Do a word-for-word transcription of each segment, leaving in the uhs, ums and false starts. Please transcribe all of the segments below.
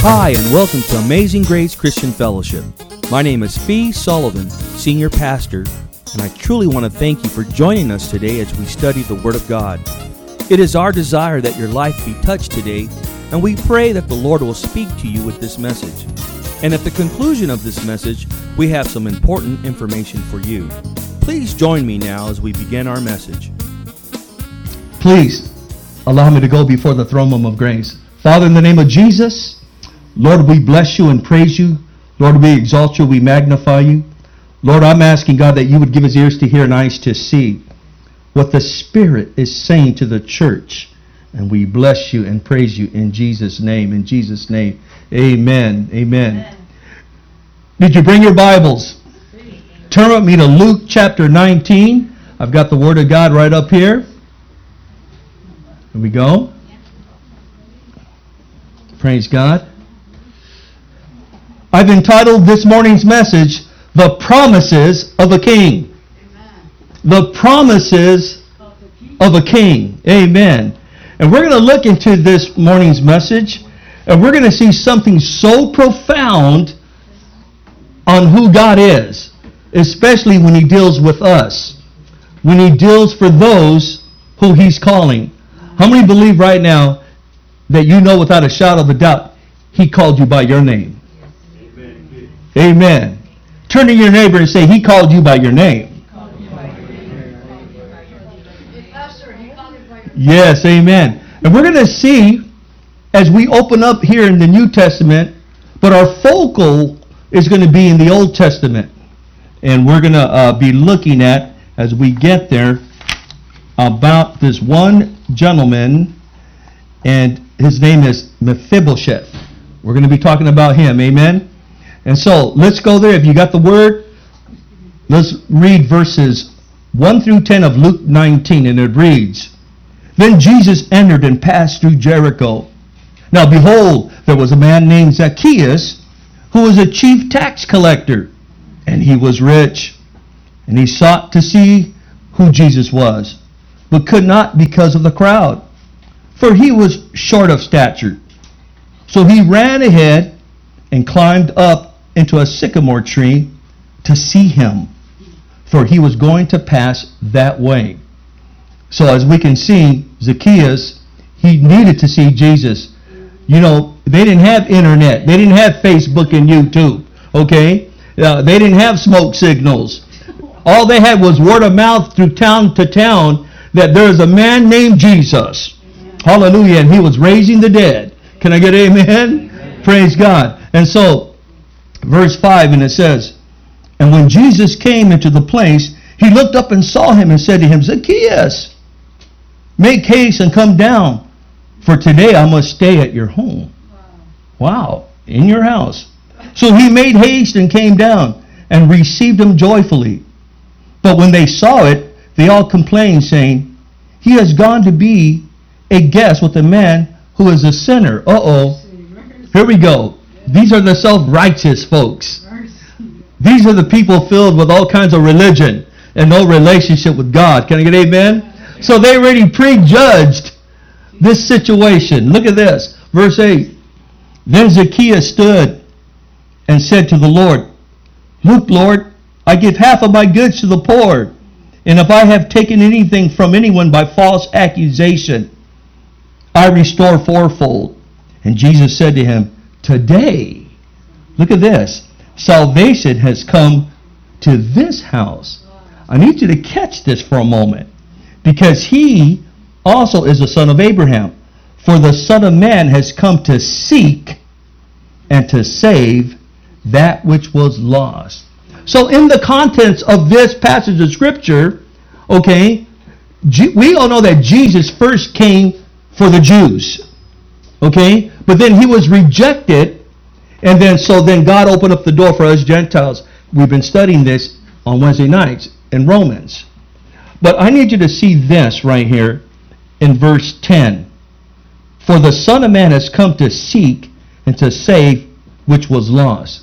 Hi, and welcome to Amazing Grace Christian Fellowship. My name is Fee Sullivan, Senior Pastor, and I truly want to thank you for joining us today as we study the Word of God. It is our desire that your life be touched today, and we pray that the Lord will speak to you with this message. And at the conclusion of this message, we have some important information for you. Please join me now as we begin our message. Please allow me to go before the throne room of grace. Father, in the name of Jesus, Lord, we bless you and praise you. Lord, we exalt you, we magnify you. Lord, I'm asking, God, that you would give us ears to hear and eyes to see what the Spirit is saying to the church. And we bless you and praise you in Jesus' name. In Jesus' name, amen. Amen. Amen. Did you bring your Bibles? Turn with me to Luke chapter nineteen. I've got the Word of God right up here. Here we go. Praise God. I've entitled this morning's message, The Promises of a King. Amen. The Promises of a King. Amen. And we're going to look into this morning's message, and we're going to see something so profound on who God is, especially when He deals with us, when He deals for those who He's calling. How many believe right now that you know without a shadow of a doubt He called you by your name? Amen. Turn to your neighbor and say, He called you by your name. Yes, amen. And we're going to see as we open up here in the New Testament, but our focal is going to be in the Old Testament. And we're going to uh, be looking at, as we get there, about this one gentleman, and his name is Mephibosheth. We're going to be talking about him, amen? And so, let's go there. If you got the Word, let's read verses one through ten of Luke nineteen, and it reads, Then Jesus entered and passed through Jericho. Now behold, there was a man named Zacchaeus, who was a chief tax collector, and he was rich. And he sought to see who Jesus was, but could not because of the crowd, for he was short of stature. So he ran ahead and climbed up into a sycamore tree to see him, for he was going to pass that way. So as we can see, Zacchaeus, he needed to see Jesus. You know, they didn't have internet. They didn't have Facebook and YouTube, okay? Uh, they didn't have smoke signals. All they had was word of mouth through town to town that there's a man named Jesus. Amen. Hallelujah. And he was raising the dead. Can I get amen? Amen? Praise God. And so, verse five, and it says, And when Jesus came into the place, he looked up and saw him and said to him, Zacchaeus, make haste and come down, for today I must stay at your home. Wow. Wow, in your house. So he made haste and came down and received him joyfully. But when they saw it, they all complained, saying, He has gone to be a guest with a man who is a sinner. Uh-oh. Here we go. These are the self-righteous folks. These are the people filled with all kinds of religion and no relationship with God. Can I get amen? So they already prejudged this situation. Look at this. Verse eight. Then Zacchaeus stood and said to the Lord, Look, Lord, I give half of my goods to the poor, and if I have taken anything from anyone by false accusation, I restore fourfold. And Jesus said to him, Today, look at this, salvation has come to this house. I need you to catch this for a moment, because he also is a son of Abraham. For the Son of Man has come to seek and to save that which was lost. So in the contents of this passage of Scripture, okay, we all know that Jesus first came for the Jews, okay? But then he was rejected, and then so then God opened up the door for us Gentiles. We've been studying this on Wednesday nights in Romans. But I need you to see this right here in verse ten. For the Son of Man has come to seek and to save which was lost.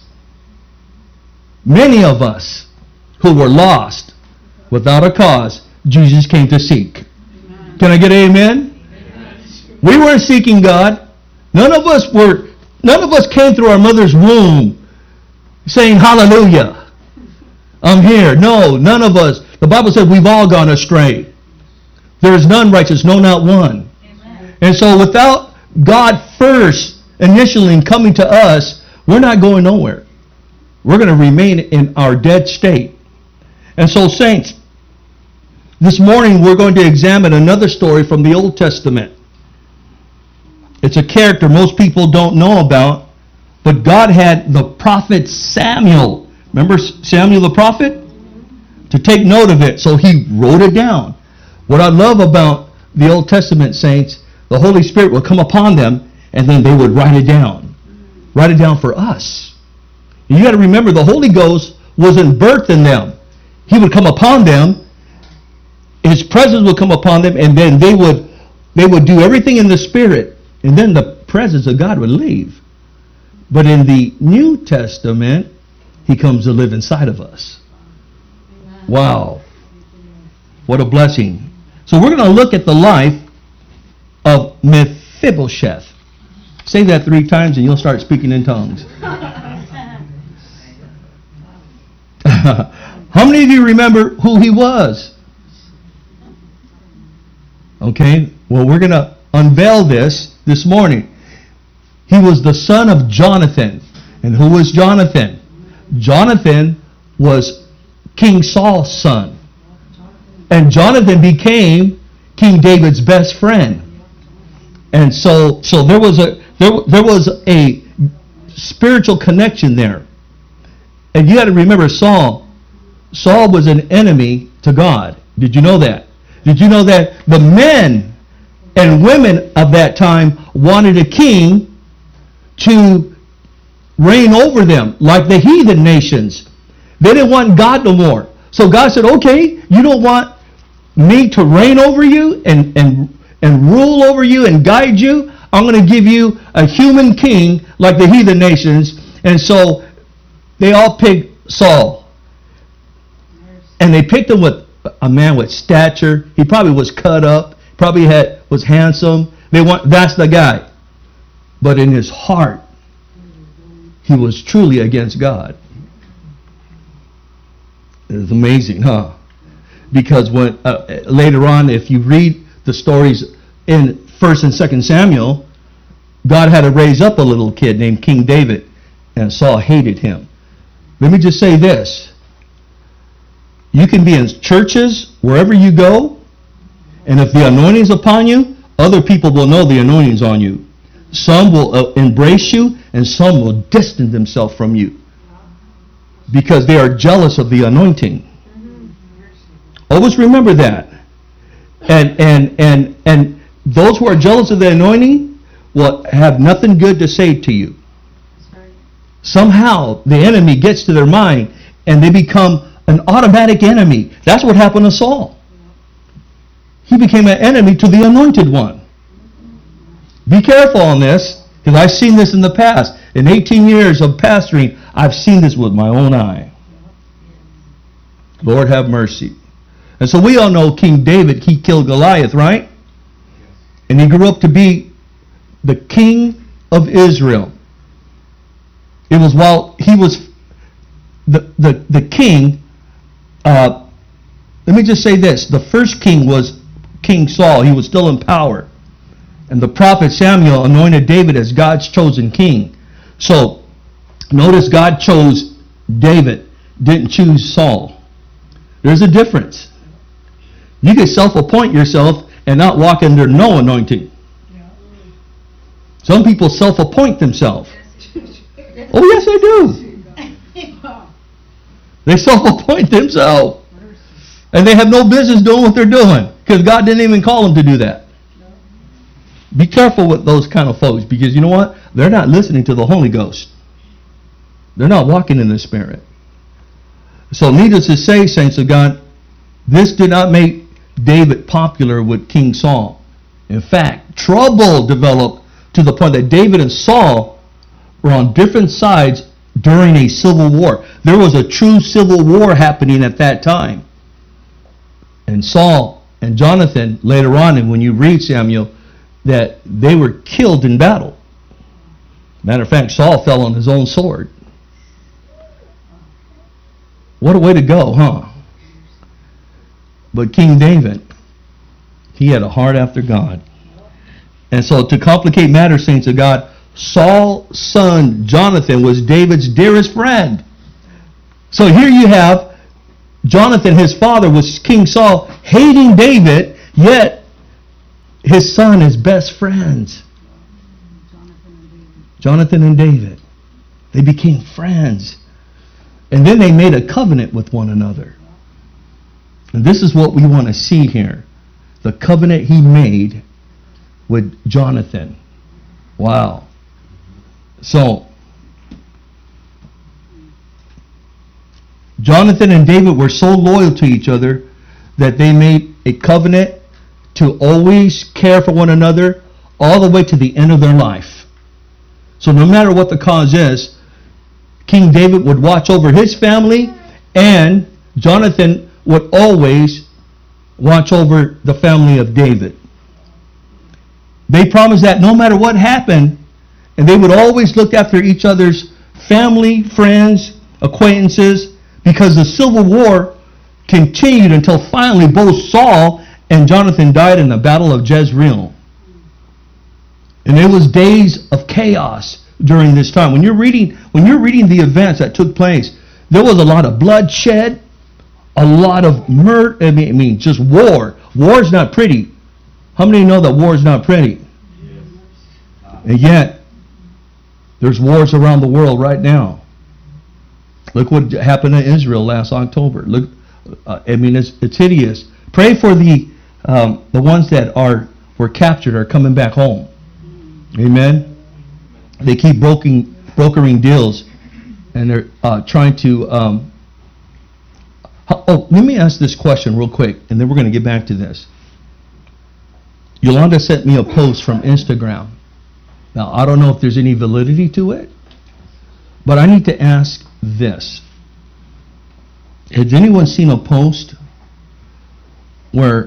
Many of us who were lost without a cause, Jesus came to seek. Amen. Can I get an amen? Amen? We weren't seeking God. None of us were none of us came through our mother's womb saying, hallelujah, I'm here. No, none of us. The Bible says we've all gone astray. There is none righteous, no, not one. Amen. And so without God first initially coming to us, we're not going nowhere. We're going to remain in our dead state. And so, saints, this morning we're going to examine another story from the Old Testament. It's a character most people don't know about, but God had the prophet Samuel. Remember Samuel the prophet? To take note of it, so he wrote it down. What I love about the Old Testament, saints, the Holy Spirit will come upon them, and then they would write it down. Write it down for us. And you got to remember, the Holy Ghost wasn't birthed in them. He would come upon them, His presence would come upon them, and then they would they would do everything in the Spirit, and then the presence of God would leave. But in the New Testament, He comes to live inside of us. Amen. Wow. What a blessing. So we're going to look at the life of Mephibosheth. Say that three times and you'll start speaking in tongues. How many of you remember who he was? Okay, well, we're going to unveil this this morning. He was the son of Jonathan. And who was Jonathan? Jonathan was King Saul's son. And Jonathan became King David's best friend. And so so there was a there, there was a spiritual connection there. And you got to remember, Saul Saul was an enemy to God. Did you know that? Did you know that the men and women of that time wanted a king to reign over them like the heathen nations? They didn't want God no more. So God said, okay, you don't want me to reign over you and, and, and rule over you and guide you? I'm going to give you a human king like the heathen nations. And so they all picked Saul. And they picked him with a man with stature. He probably was cut up. Probably had was handsome. They want that's the guy. But in his heart, he was truly against God. It's amazing, huh? Because when uh, later on, if you read the stories in First and Second Samuel, God had to raise up a little kid named King David, and Saul hated him. Let me just say this. You can be in churches, wherever you go, and if the anointing's upon you, other people will know the anointing's on you. Some will uh, embrace you, and some will distance themselves from you because they are jealous of the anointing. Always remember that. And and and and those who are jealous of the anointing will have nothing good to say to you. Somehow the enemy gets to their mind and they become an automatic enemy. That's what happened to Saul. He became an enemy to the anointed one. Be careful on this, because I've seen this in the past. In eighteen years of pastoring, I've seen this with my own eye. Lord have mercy. And so we all know King David, he killed Goliath, right? And he grew up to be the king of Israel. It was while he was the, the, the king, uh, let me just say this. The first king was King Saul. He was still in power. And the prophet Samuel anointed David as God's chosen king. So, notice God chose David, didn't choose Saul. There's a difference. You can self-appoint yourself and not walk under no anointing. Some people self-appoint themselves. Oh, yes, they do. They self-appoint themselves. And they have no business doing what they're doing because God didn't even call them to do that. Be careful with those kind of folks, because you know what? They're not listening to the Holy Ghost. They're not walking in the Spirit. So needless to say, saints of God, this did not make David popular with King Saul. In fact, trouble developed to the point that David and Saul were on different sides during a civil war. There was a true civil war happening at that time. And Saul and Jonathan, later on, and when you read Samuel, that they were killed in battle. Matter of fact, Saul fell on his own sword. What a way to go, huh? But King David, he had a heart after God. And so to complicate matters, saints of God, Saul's son Jonathan was David's dearest friend. So here you have Jonathan, his father, was King Saul, hating David, yet his son is best friends. Jonathan and David. They became friends. And then they made a covenant with one another. And this is what we want to see here. The covenant he made with Jonathan. Wow. So, Jonathan and David were so loyal to each other that they made a covenant to always care for one another all the way to the end of their life. So no matter what the cause is, King David would watch over his family, and Jonathan would always watch over the family of David. They promised that no matter what happened, and they would always look after each other's family, friends, acquaintances, because the civil war continued until finally both Saul and Jonathan died in the battle of Jezreel. And it was days of chaos during this time. When you're reading, when you're reading the events that took place, there was a lot of bloodshed, a lot of murder. I mean, I mean, just war. War is not pretty. How many know that war is not pretty? And yet, there's wars around the world right now. Look what happened in Israel last October. Look, uh, I mean, it's, it's hideous. Pray for the um, the ones that are were captured are coming back home. Amen. They keep broking, brokering deals, and they're uh, trying to. Um, oh, let me ask this question real quick, and then we're going to get back to this. Yolanda sent me a post from Instagram. Now, I don't know if there's any validity to it, but I need to ask this. Has anyone seen a post where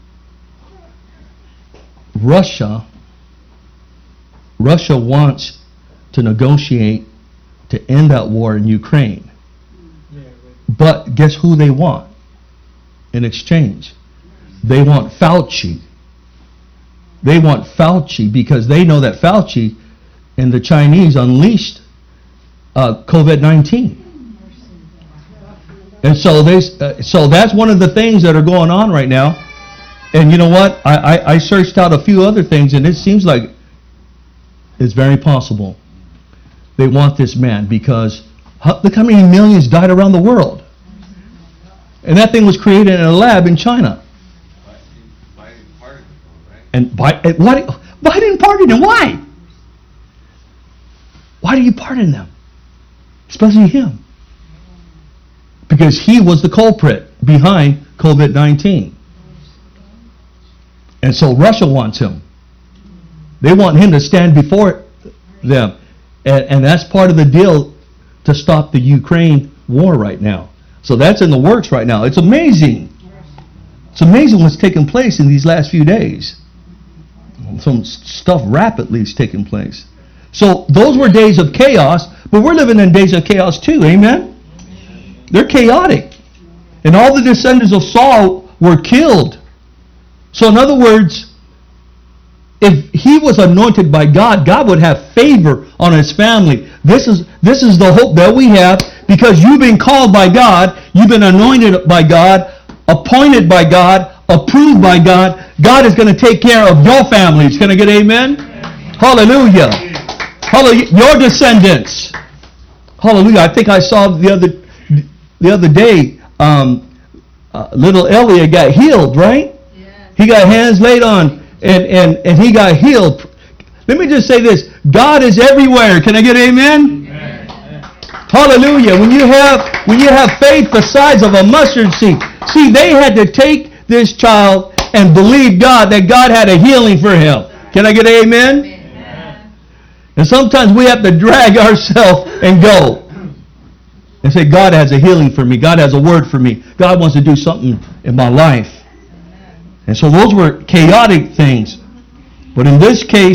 Russia Russia wants to negotiate to end that war in Ukraine? But guess who they want in exchange? They want Fauci. They want Fauci because they know that Fauci and the Chinese unleashed uh, COVID nineteen. And so they, uh, so that's one of the things that are going on right now. And you know what? I, I, I searched out a few other things, and it seems like it's very possible they want this man because how, look how many millions died around the world. And that thing was created in a lab in China. And Biden, why, Biden pardoned him. Why? Why do you pardon them? Especially him. Because he was the culprit behind COVID nineteen. And so Russia wants him. They want him to stand before them. And, and that's part of the deal to stop the Ukraine war right now. So that's in the works right now. It's amazing. It's amazing what's taking place in these last few days. Some stuff rapidly is taking place. So those were days of chaos, but we're living in days of chaos too. Amen? They're chaotic. And all the descendants of Saul were killed. So in other words, if he was anointed by God, God would have favor on his family. This is this is the hope that we have because you've been called by God, you've been anointed by God, appointed by God, approved by God. God is going to take care of your families. Can I get amen? Hallelujah. Hallelujah. Your descendants. Hallelujah. I think I saw the other the other day, um, uh, little Elliot got healed, right? Yeah. He got hands laid on, and, and, and he got healed. Let me just say this. God is everywhere. Can I get amen? Amen. Hallelujah. When you have when you have faith the size of a mustard seed. See, they had to take this child and believe God that God had a healing for him. Can I get amen? Amen. And sometimes we have to drag ourselves and go and say, God has a healing for me. God has a word for me. God wants to do something in my life. And so those were chaotic things. But in this case,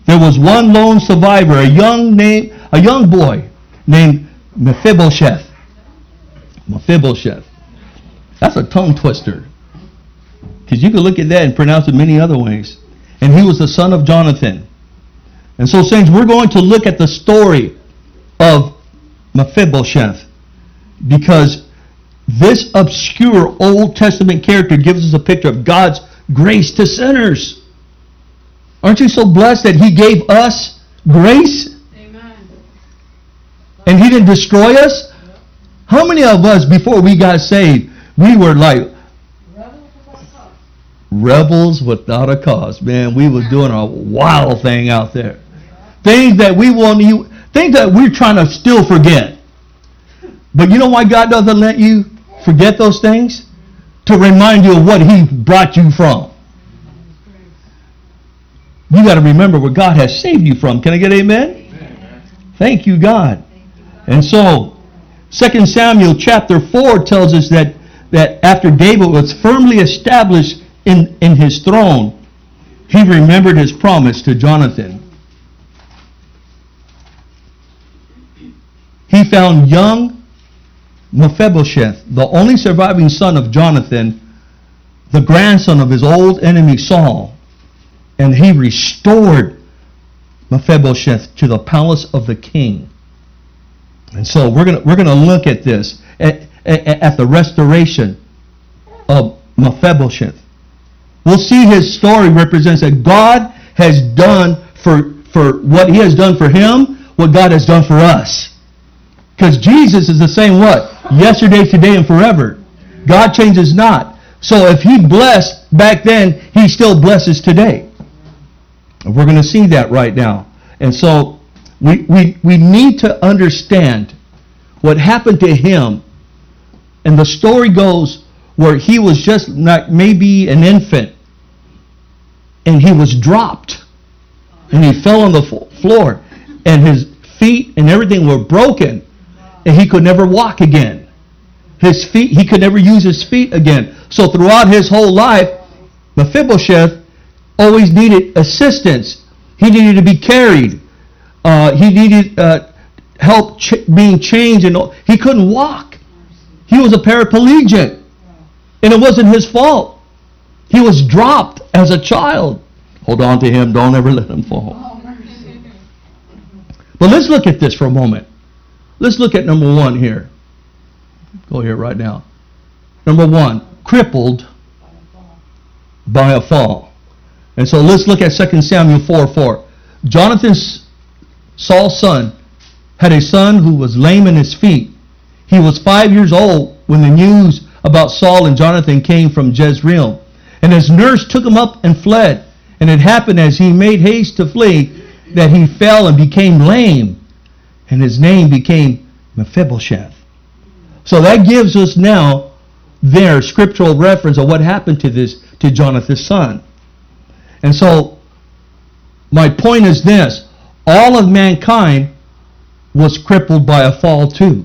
there was one lone survivor, a young name, a young boy named Mephibosheth. Mephibosheth. That's a tongue twister. Because you can look at that and pronounce it many other ways. And he was the son of Jonathan. And so, saints, we're going to look at the story of Mephibosheth, because this obscure Old Testament character gives us a picture of God's grace to sinners. Aren't you so blessed that he gave us grace? Amen. And he didn't destroy us? How many of us, before we got saved, we were like rebels without a cause? Man, we was doing a wild thing out there. Things that we won't you things that we're trying to still forget. But you know why God doesn't let you forget those things? To remind you of what he brought you from. You got to remember where God has saved you from. Can I get amen? Amen. Thank you, God. And so, Second Samuel chapter four tells us that, that after David was firmly established in, in his throne, he remembered his promise to Jonathan. He found young Mephibosheth, the only surviving son of Jonathan, the grandson of his old enemy Saul, and he restored Mephibosheth to the palace of the king. And so we're going we're going to look at this, at, at, at the restoration of Mephibosheth. We'll see his story represents that God has done for, for what he has done for him, what God has done for us. Because Jesus is the same what? Yesterday, today, and forever. God changes not. So if he blessed back then, he still blesses today. And we're going to see that right now. And so we, we, we need to understand what happened to him. And the story goes where he was just not maybe an infant. And he was dropped. And he fell on the floor. And his feet and everything were broken. And he could never walk again. His feet, he could never use his feet again. So throughout his whole life, Mephibosheth always needed assistance. He needed to be carried. Uh, he needed uh, help ch- being changed. And he couldn't walk. He was a paraplegic. And it wasn't his fault. He was dropped as a child. Hold on to him. Don't ever let him fall. But let's look at this for a moment. Let's look at number one here. Go here right now. Number one, crippled by a fall. And so let's look at Second Samuel four four. Jonathan, Saul's son, had a son who was lame in his feet. He was five years old when the news about Saul and Jonathan came from Jezreel. And his nurse took him up and fled. And it happened as he made haste to flee that he fell and became lame. And his name became Mephibosheth. So that gives us now their scriptural reference of what happened to this, to Jonathan's son. And so my point is this. All of mankind was crippled by a fall too.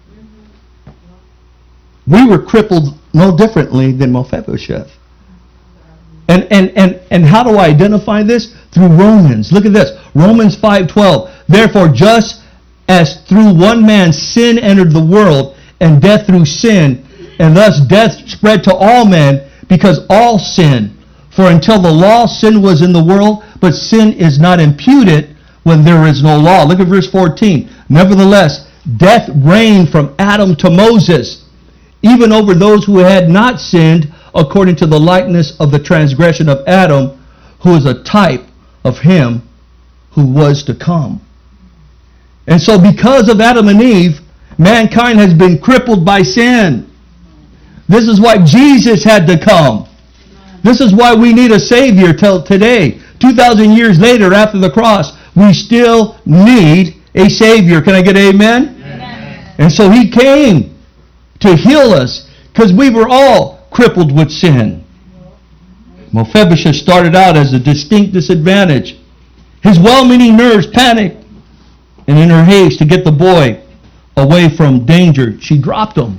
We were crippled no differently than Mephibosheth. And, and, and, and how do I identify this? Through Romans. Look at this. Romans five twelve. Therefore, just as through one man sin entered the world, and death through sin, and thus death spread to all men, because all sin. For until the law, sin was in the world, but sin is not imputed when there is no law. Look at verse fourteen. Nevertheless, death reigned from Adam to Moses, even over those who had not sinned, according to the likeness of the transgression of Adam, who is a type of him who was to come. And so because of Adam and Eve, mankind has been crippled by sin. This is why Jesus had to come. This is why we need a Savior till today. two thousand years later after the cross, we still need a Savior. Can I get an amen? Amen. And so he came to heal us because we were all crippled with sin. Mephibosheth started out as a distinct disadvantage. His well-meaning nurse panicked. And in her haste to get the boy away from danger, she dropped him.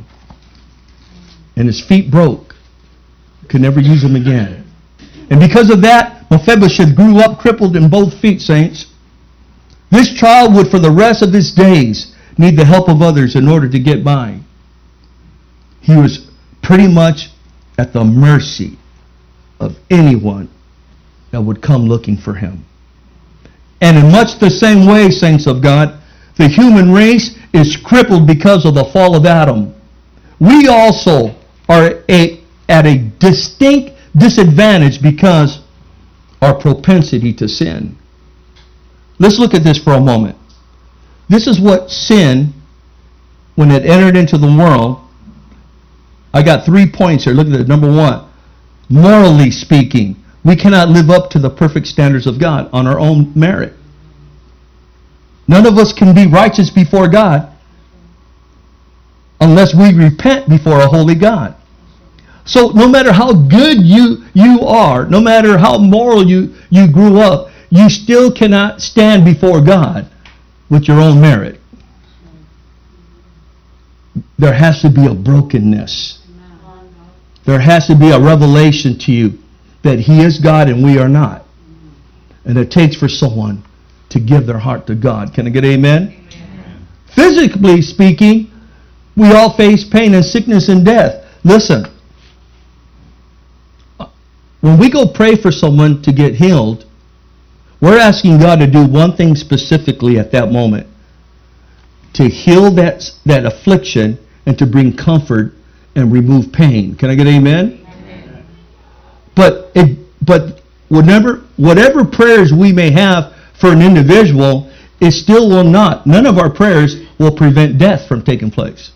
And his feet broke. Could never use them again. And because of that, Mephibosheth grew up crippled in both feet, saints. This child would, for the rest of his days, need the help of others in order to get by. He was pretty much at the mercy of anyone that would come looking for him. And in much the same way, saints of God, the human race is crippled because of the fall of Adam. We also are a, at a distinct disadvantage because our propensity to sin. Let's look at this for a moment. This is what sin, when it entered into the world, I got three points here. Look at this. Number one, morally speaking, we cannot live up to the perfect standards of God on our own merit. None of us can be righteous before God unless we repent before a holy God. So no matter how good you, you are, no matter how moral you, you grew up, you still cannot stand before God with your own merit. There has to be a brokenness. There has to be a revelation to you that He is God and we are not. And it takes for someone to give their heart to God. Can I get amen? Amen. Physically speaking, we all face pain and sickness and death. Listen, when we go pray for someone to get healed, we're asking God to do one thing specifically at that moment. To heal that, that affliction and to bring comfort and remove pain. Can I get amen? Amen. But it, but whatever, whatever prayers we may have for an individual, it still will not, none of our prayers will prevent death from taking place.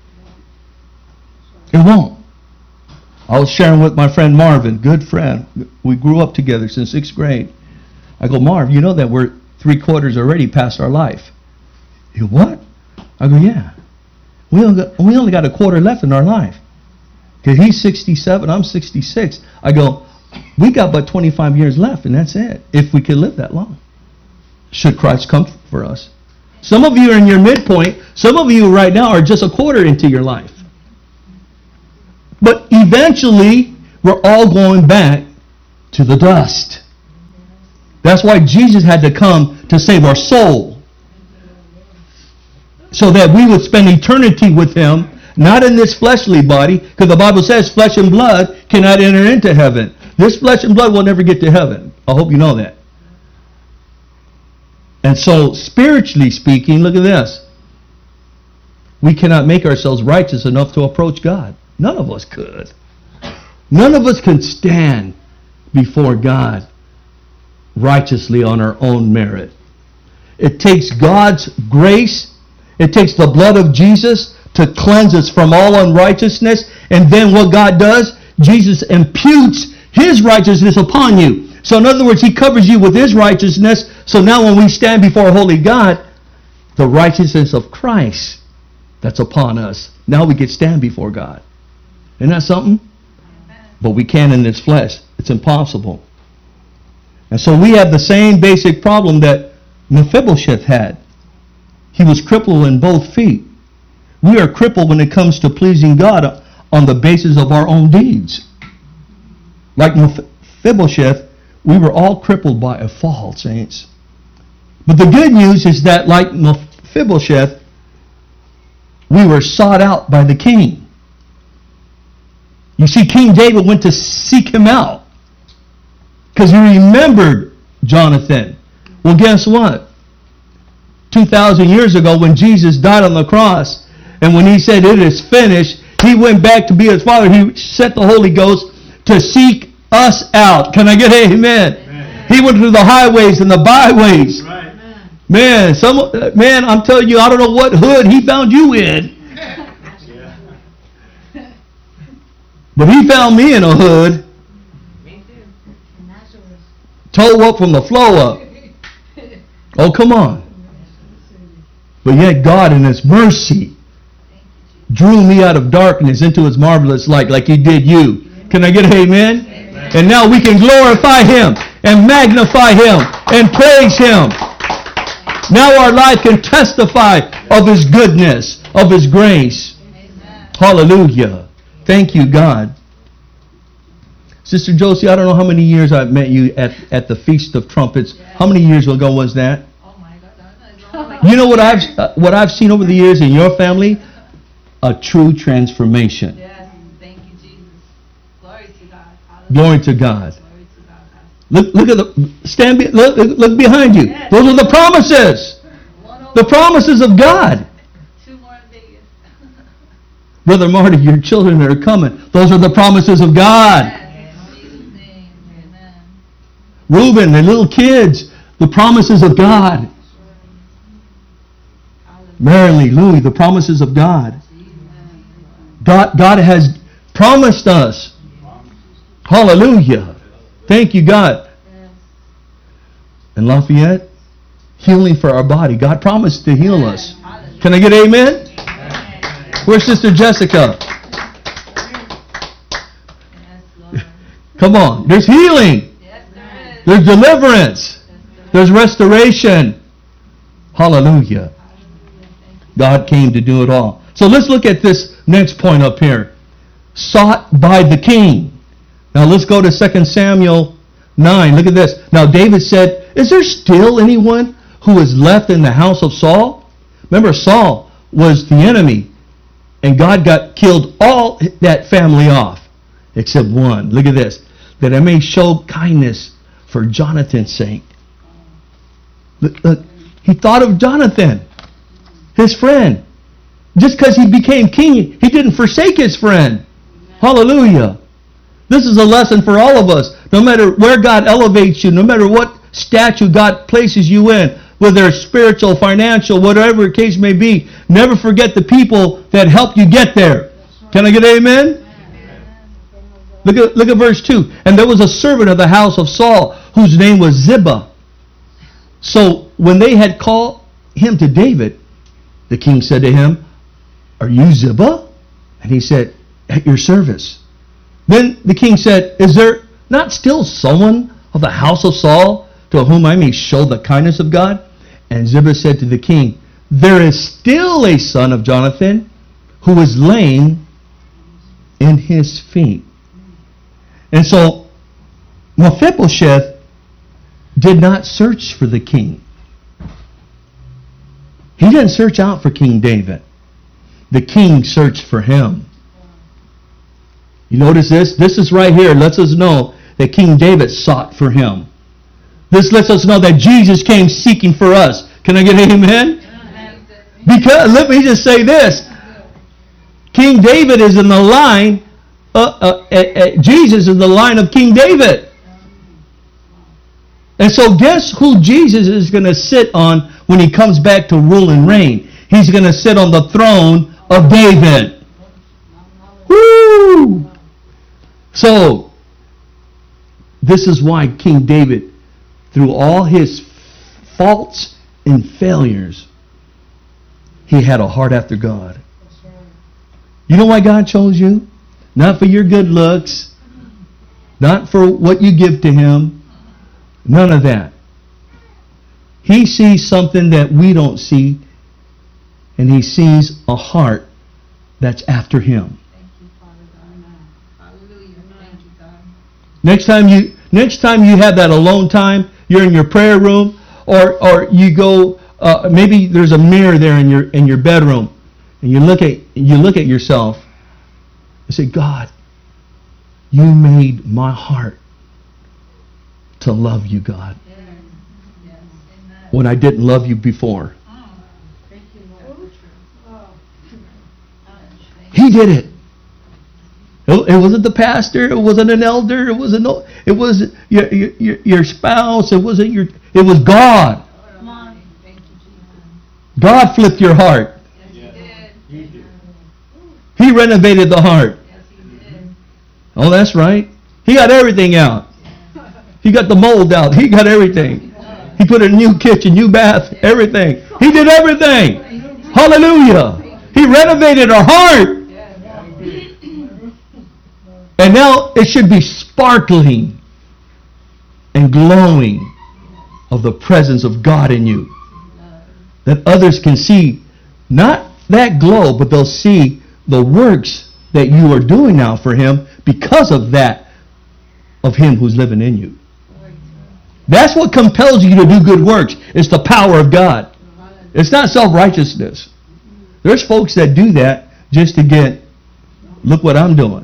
It won't. I was sharing with my friend Marvin, good friend. We grew up together since sixth grade. I go, Marv, you know that we're three quarters already past our life. You go, what? I go, yeah. We only got, we only got a quarter left in our life. Because he's sixty-seven, I'm sixty-six. I go, we got but twenty-five years left, and that's it, if we can live that long. Should Christ come for us. Some of you are in your midpoint. Some of you right now are just a quarter into your life. But eventually, we're all going back to the dust. That's why Jesus had to come to save our soul. So that we would spend eternity with Him, not in this fleshly body, because the Bible says flesh and blood cannot enter into heaven. This flesh and blood will never get to heaven. I hope you know that. And so, spiritually speaking, look at this. We cannot make ourselves righteous enough to approach God. None of us could. None of us can stand before God righteously on our own merit. It takes God's grace. It takes the blood of Jesus to cleanse us from all unrighteousness. And then what God does, Jesus imputes His righteousness upon you. So in other words, He covers you with His righteousness. So now when we stand before a holy God, the righteousness of Christ that's upon us, now we can stand before God. Isn't that something? But we can't in this flesh. It's impossible. And so we have the same basic problem that Mephibosheth had. He was crippled in both feet. We are crippled when it comes to pleasing God on the basis of our own deeds. Like Mephibosheth, we were all crippled by a fall, saints. But the good news is that like Mephibosheth, we were sought out by the king. You see, King David went to seek him out because he remembered Jonathan. Well, guess what? two thousand years ago when Jesus died on the cross and when He said it is finished, He went back to be His Father. He sent the Holy Ghost to seek us out. Can I get an amen? Amen. He went through the highways and the byways. Right. Man, some man, I'm telling you, I don't know what hood He found you in. But He found me in a hood. Me too. Toe up from the flow up. Oh, come on. But yet God in His mercy drew me out of darkness into His marvelous light like He did you. Can I get an amen? Amen? And now we can glorify Him and magnify Him and praise Him. Now our life can testify of His goodness, of His grace. Amen. Hallelujah. Thank you, God. Sister Josie, I don't know how many years I've met you at, at the Feast of Trumpets. Yes. How many years ago was that? Oh my God, that's not You know what I've uh, what I've seen over the years in your family? A true transformation. Yes, thank you, Jesus. Glory to God. Hallelujah. Glory to God. Glory to God. Look, look at the stand. Be, look, look behind you. Yes. Those are the promises. One The over, promises of God. two more in Vegas. Brother Marty, your children that are coming. Those are the promises of God. Yes, in Jesus' name. Amen. Reuben, the little kids, the promises of God. Hallelujah. Marilyn, Louis, the promises of God. Amen. God, God has promised us. Hallelujah. Thank you, God. Yes. And Lafayette, healing for our body. God promised to heal us. Hallelujah. Can I get amen? Amen. Where's Sister Jessica? Yes, Lord. Come on. There's healing. Yes, there is. There's deliverance. Yes, there is. There's restoration. Hallelujah. Hallelujah. Thank you. God came to do it all. So let's look at this next point up here. Sought by the king. Now let's go to Second Samuel nine. Look at this. Now David said, is there still anyone who is left in the house of Saul? Remember, Saul was the enemy, and God got killed all that family off, except one. Look at this. That I may show kindness for Jonathan's sake. Look, look. He thought of Jonathan, his friend. Just because he became king, he didn't forsake his friend. Hallelujah. This is a lesson for all of us. No matter where God elevates you, no matter what statue God places you in, whether it's spiritual, financial, whatever the case may be, never forget the people that helped you get there. Can I get an amen? Look at, look at verse two. And there was a servant of the house of Saul whose name was Ziba. So when they had called him to David, the king said to him, are you Ziba? And he said, at your service. Then the king said, is there not still someone of the house of Saul to whom I may show the kindness of God? And Ziba said to the king, there is still a son of Jonathan who is lame in his feet. And so Mephibosheth did not search for the king. He didn't search out for King David. The king searched for him. You notice this? This is right here. Lets us know that King David sought for him. This lets us know that Jesus came seeking for us. Can I get an amen? Amen. Because, let me just say this. King David is in the line, uh, uh, uh, uh, Jesus is in the line of King David. And so guess who Jesus is going to sit on when he comes back to rule and reign? He's going to sit on the throne of David. Woo! So, this is why King David, through all his faults and failures, he had a heart after God. You know why God chose you? Not for your good looks, not for what you give to him, none of that. He sees something that we don't see, and he sees a heart that's after him. Thank you, Father God. Hallelujah. Thank you, God. Next time you next time you have that alone time, you're in your prayer room, or or you go uh, maybe there's a mirror there in your in your bedroom, and you look at you look at yourself and say, God, you made my heart to love you, God, Yes. Yes. Amen. when I didn't love you before. Oh, thank you, Lord. Oh. Thank He did it. It it wasn't the pastor. It wasn't an elder. It wasn't no. It was your your your spouse. It wasn't your. It was God. Come on. Thank you, Jesus. God flipped your heart. Yes, He did. He renovated the heart. Yes, He did. Oh, that's right. He got everything out. He got the mold out. He got everything. He put a new kitchen, new bath, everything. He did everything. Hallelujah. He renovated our heart. And now it should be sparkling and glowing of the presence of God in you. That others can see not that glow, but they'll see the works that you are doing now for Him because of that of Him who's living in you. That's what compels you to do good works. It's the power of God. It's not self-righteousness. There's folks that do that just to get, look what I'm doing.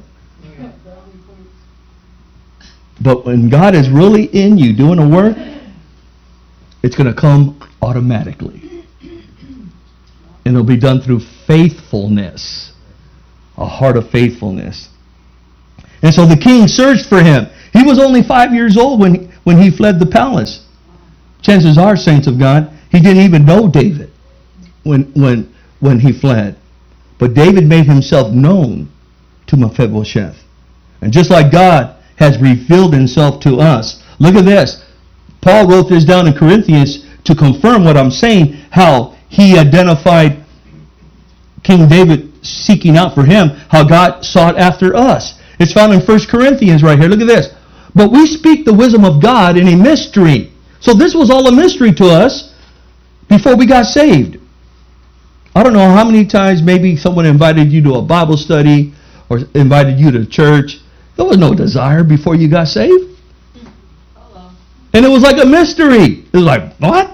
But when God is really in you doing a work, it's going to come automatically. And it'll be done through faithfulness. A heart of faithfulness. And so the king searched for him. He was only five years old when he, when he fled the palace. Chances are, saints of God, he didn't even know David when, when, when he fled. But David made himself known to Mephibosheth. And just like God has revealed himself to us. Look at this. Paul wrote this down in Corinthians to confirm what I'm saying, how he identified King David seeking out for him, how God sought after us. It's found in First Corinthians right here. Look at this. But we speak the wisdom of God in a mystery. So this was all a mystery to us before we got saved. I don't know how many times maybe someone invited you to a Bible study or invited you to church. There was no desire before you got saved. And it was like a mystery. It was like, what?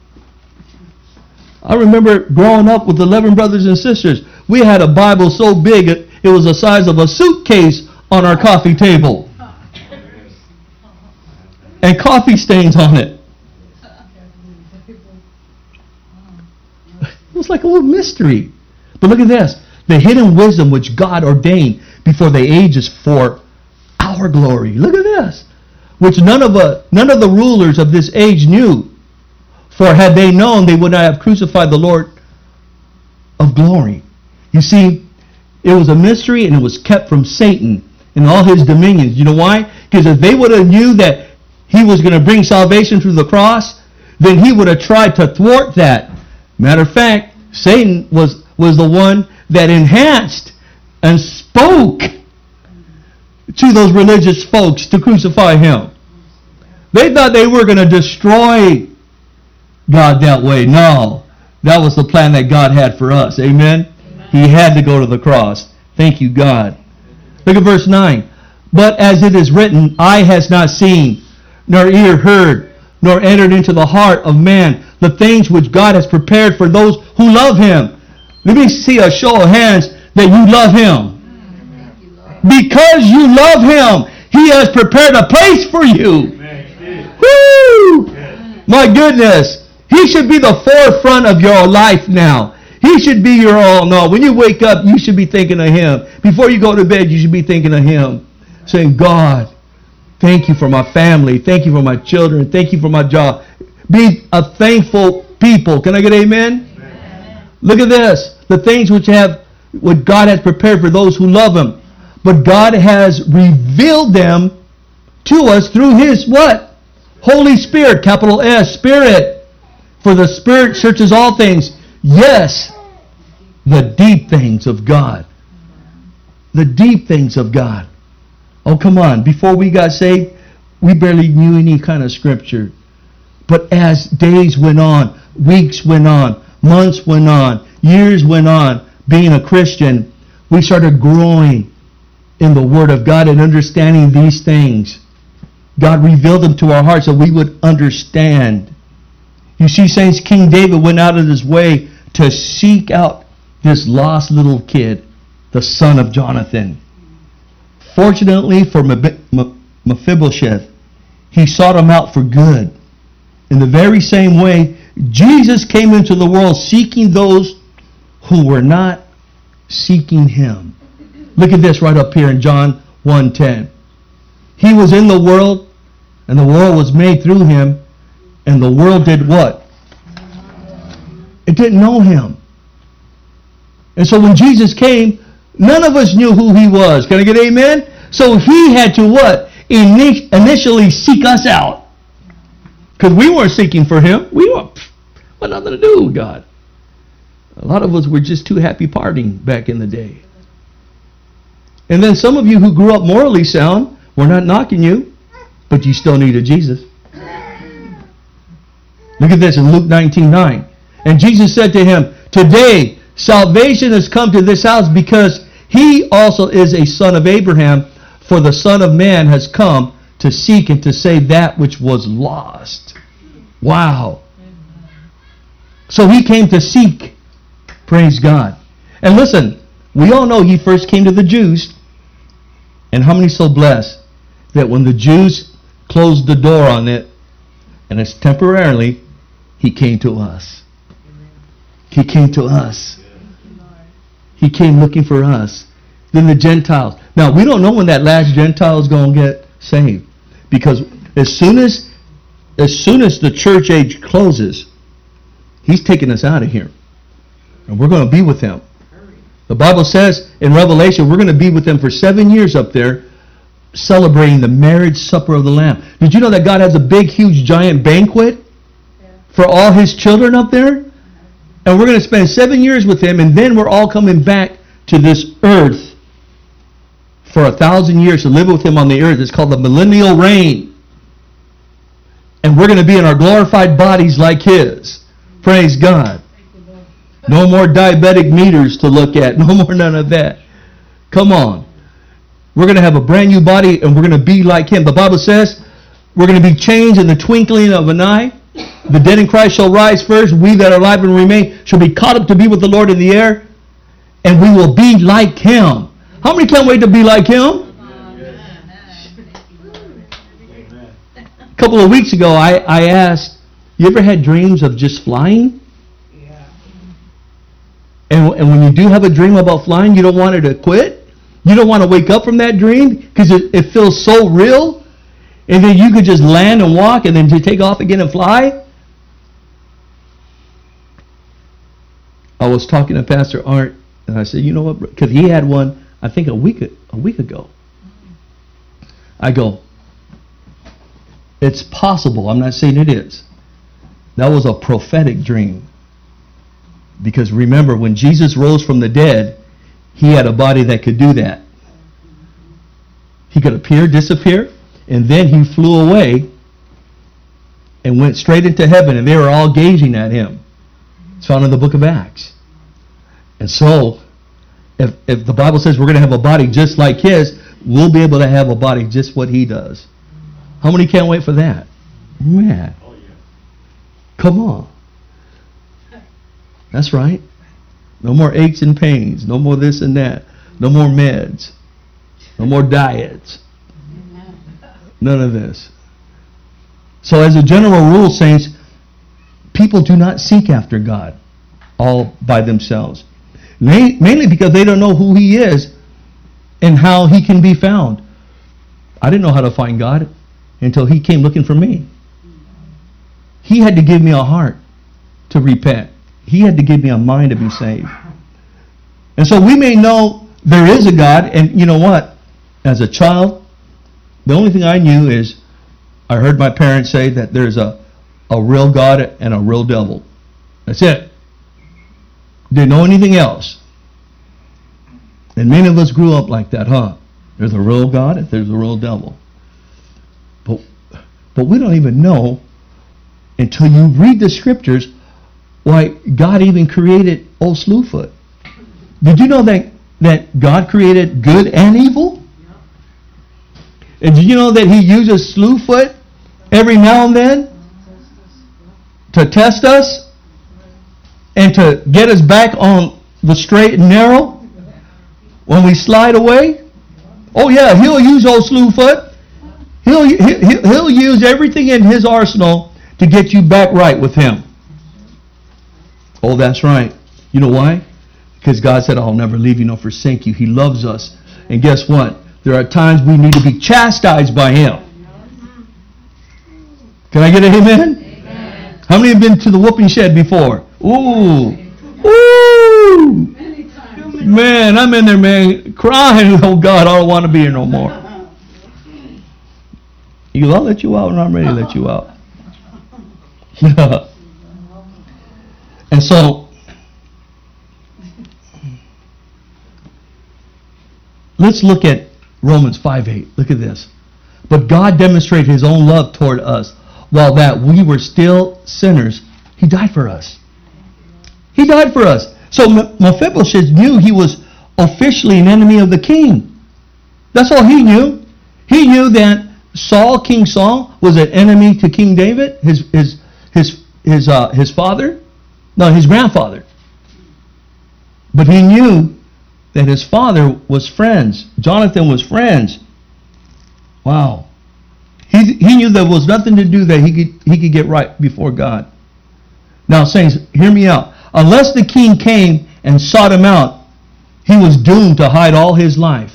I remember growing up with eleven brothers and sisters. We had a Bible so big it, it was the size of a suitcase on our coffee table. And coffee stains on it. It was like a little mystery. But look at this. The hidden wisdom which God ordained before the ages for our glory. Look at this. Which none of, a, none of the rulers of this age knew. For had they known, they would not have crucified the Lord of glory. You see, it was a mystery and it was kept from Satan and all his dominions. You know why? Because if they would have knew that he was going to bring salvation through the cross, then he would have tried to thwart that. Matter of fact, Satan was, was the one that enhanced and spoke to those religious folks to crucify him. They thought they were going to destroy God that way. No, that was the plan that God had for us. Amen? Amen. He had to go to the cross. Thank you, God. Look at verse nine. But as it is written, eye has not seen, nor ear heard, nor entered into the heart of man the things which God has prepared for those who love Him. Let me see a show of hands that you love Him. Because you love Him, He has prepared a place for you. Woo! My goodness. He should be the forefront of your life now. He should be your all. No, when you wake up, you should be thinking of Him. Before you go to bed, you should be thinking of Him. Saying, God, thank you for my family. Thank you for my children. Thank you for my job. Be a thankful people. Can I get amen? Amen. Look at this. The things which have, what God has prepared for those who love Him. But God has revealed them to us through His what? Holy Spirit, capital S, Spirit. For the Spirit searches all things. Yes, the deep things of God. The deep things of God. Oh, come on. Before we got saved, we barely knew any kind of scripture. But as days went on, weeks went on, months went on, years went on, being a Christian, we started growing in the Word of God and understanding these things. God revealed them to our hearts so we would understand. You see, saints, King David went out of his way to seek out this lost little kid, the son of Jonathan. Fortunately for Mephibosheth, he sought him out for good. In the very same way, Jesus came into the world seeking those who were not seeking Him. Look at this right up here in John one ten. He was in the world, and the world was made through Him, and the world did what? It didn't know Him. And so when Jesus came, none of us knew who He was. Can I get amen? So He had to what? Ini- initially seek us out. Because we weren't seeking for Him. We were, what nothing to do with God. A lot of us were just too happy partying back in the day. And then some of you who grew up morally sound, we're not knocking you, but you still needed Jesus. Look at this in Luke nineteen nine. And Jesus said to him, today salvation has come to this house because he also is a son of Abraham, for the Son of Man has come to seek and to save that which was lost. Wow. So he came to seek. Praise God. And listen, we all know he first came to the Jews. And how many so blessed that when the Jews closed the door on it, and it's temporarily, he came to us. He came to us. He came looking for us. Then the Gentiles. Now, we don't know when that last Gentile is going to get saved. Because as soon as, as soon as the church age closes, he's taking us out of here. And we're going to be with him. The Bible says in Revelation, we're going to be with them for seven years up there, celebrating the marriage supper of the Lamb. Did you know that God has a big, huge, giant banquet for all his children up there? And we're going to spend seven years with him, and then we're all coming back to this earth for a thousand years to live with him on the earth. It's called the millennial reign. And we're going to be in our glorified bodies like his. Praise God. No more diabetic meters to look at. No more none of that. Come on. We're going to have a brand new body and we're going to be like him. The Bible says we're going to be changed in the twinkling of an eye. The dead in Christ shall rise first. We that are alive and remain shall be caught up to be with the Lord in the air. And we will be like him. How many can't wait to be like him? A couple of weeks ago I, I asked, you ever had dreams of just flying? And, and when you do have a dream about flying, you don't want it to quit. You don't want to wake up from that dream because it, it feels so real. And then you could just land and walk and then to take off again and fly. I was talking to Pastor Art and I said, you know what? Because he had one, I think a week a week ago. I go, it's possible. I'm not saying it is. That was a prophetic dream. Because remember, when Jesus rose from the dead, he had a body that could do that. He could appear, disappear, and then he flew away and went straight into heaven, and they were all gazing at him. It's found in the book of Acts. And so, if, if the Bible says we're going to have a body just like his, we'll be able to have a body just what he does. How many can't wait for that? Man. Come on. That's right. No more aches and pains. No more this and that. No more meds. No more diets. None of this. So as a general rule, saints, people do not seek after God all by themselves. Mainly because they don't know who he is and how he can be found. I didn't know how to find God until he came looking for me. He had to give me a heart to repent. He had to give me a mind to be saved. And so we may know there is a God, and you know what? As a child, the only thing I knew is I heard my parents say that there's a, a real God and a real devil. That's it. Didn't know anything else. And many of us grew up like that, huh? There's a real God and there's a real devil. But, but we don't even know until you read the scriptures why God even created old Slewfoot. Did you know that, that God created good and evil? And did you know that he uses Slewfoot every now and then to test us and to get us back on the straight and narrow when we slide away? Oh yeah, he'll use old Slewfoot. He'll, he'll, he'll use everything in his arsenal to get you back right with him. Oh, that's right. You know why? Because God said, I'll never leave you nor forsake you. He loves us. And guess what? There are times we need to be chastised by him. Can I get an amen? Amen. How many have been to the whooping shed before? Ooh. Ooh. Man, I'm in there, man, crying. Oh, God, I don't want to be here no more. He goes, I'll let you out when I'm ready to let you out. And so, let's look at Romans five eight. Look at this. But God demonstrated his own love toward us. While that we were still sinners, he died for us. He died for us. So Mephibosheth knew he was officially an enemy of the king. That's all he knew. He knew that Saul, King Saul, was an enemy to King David, his his his his uh, his father, no, his grandfather. But he knew that his father was friends. Jonathan was friends. Wow. He he knew there was nothing to do that he could he could get right before God. Now, saints, hear me out. Unless the king came and sought him out, he was doomed to hide all his life.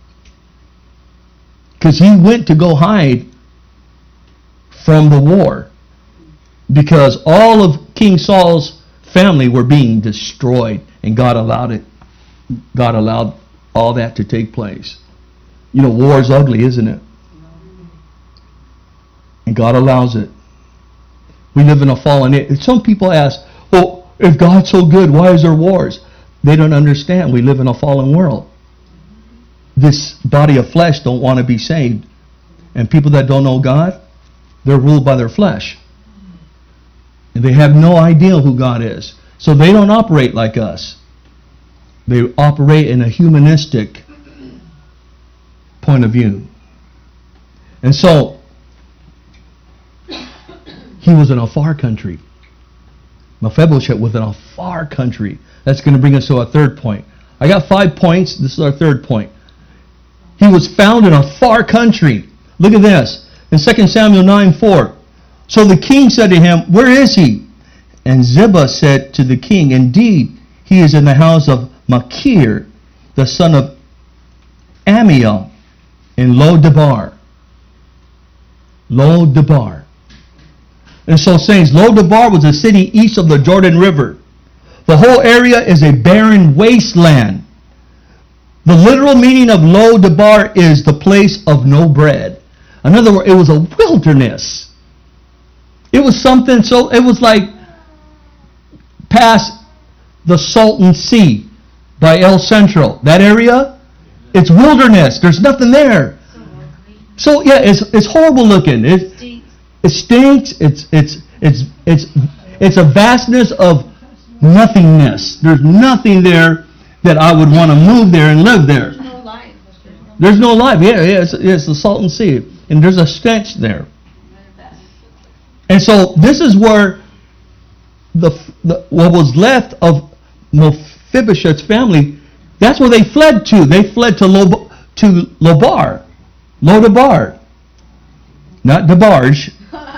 Because he went to go hide from the war. Because all of King Saul's family were being destroyed. And God allowed it. God allowed all that to take place. You know, war is ugly, isn't it? And God allows it. We live in a fallen age. Some people ask, well, if God's so good, why is there wars? They don't understand. We live in a fallen world. This body of flesh don't want to be saved. And people that don't know God, they're ruled by their flesh. And they have no idea who God is. So they don't operate like us. They operate in a humanistic point of view. And so, he was in a far country. Mephibosheth was in a far country. That's going to bring us to our third point. I got five points. This is our third point. He was found in a far country. Look at this. In Second Samuel nine four. So the king said to him, where is he? And Ziba said to the king, indeed, he is in the house of Machir, the son of Amiel, in Lo-debar. Lo-debar. And so saints, Lo-debar was a city east of the Jordan River. The whole area is a barren wasteland. The literal meaning of Lo-debar is the place of no bread. In other words, it was a wilderness. It was something, so it was like past the Salton Sea by El Centro. That area, it's wilderness. There's nothing there. So yeah, it's it's horrible looking. It it stinks. It's it's it's it's it's a vastness of nothingness. There's nothing there that I would want to move there and live there. There's no life. There's no life. Yeah, yeah, it's, it's the Salton Sea, and there's a stench there. And so this is where the, the what was left of Mephibosheth's family. That's where they fled to. They fled to Lo, to Lobar, Lo-debar, not DeBarge.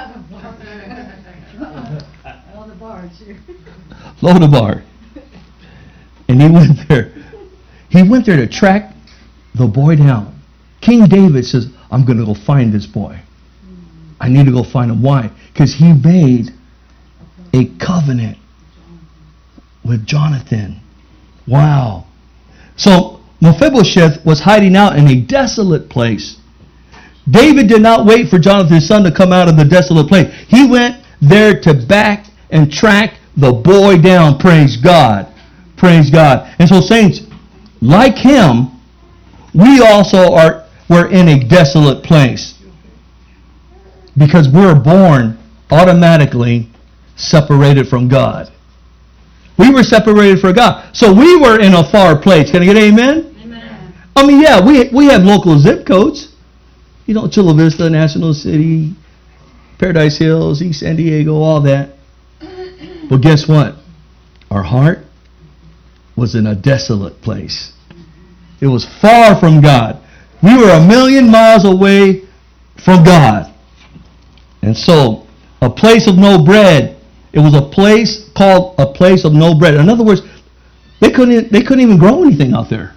Lo-debar. And he went there. He went there to track the boy down. King David says, I'm going to go find this boy. I need to go find him. Why? Because he made a covenant with Jonathan. Wow. So Mephibosheth was hiding out in a desolate place. David did not wait for Jonathan's son to come out of the desolate place. He went there to back and track the boy down. Praise God. Praise God. And so saints, like him, we also are we're in a desolate place. Because we're born automatically separated from God. We were separated from God. So we were in a far place. Can I get amen? Amen. I mean, yeah, we we have local zip codes. You know, Chula Vista, National City, Paradise Hills, East San Diego, all that. But guess what? Our heart was in a desolate place. It was far from God. We were a million miles away from God. And so, a place of no bread. It was a place called a place of no bread. In other words, they couldn't they couldn't even grow anything out there.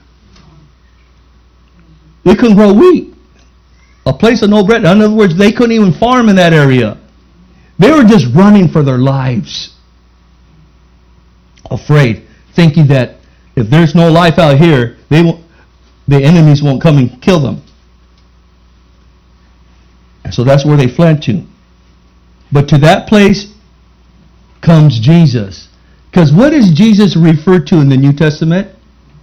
They couldn't grow wheat. A place of no bread. In other words, they couldn't even farm in that area. They were just running for their lives. Afraid, thinking that if there's no life out here, they won't, the enemies won't come and kill them. And so that's where they fled to. But to that place comes Jesus. Because what is Jesus referred to in the New Testament?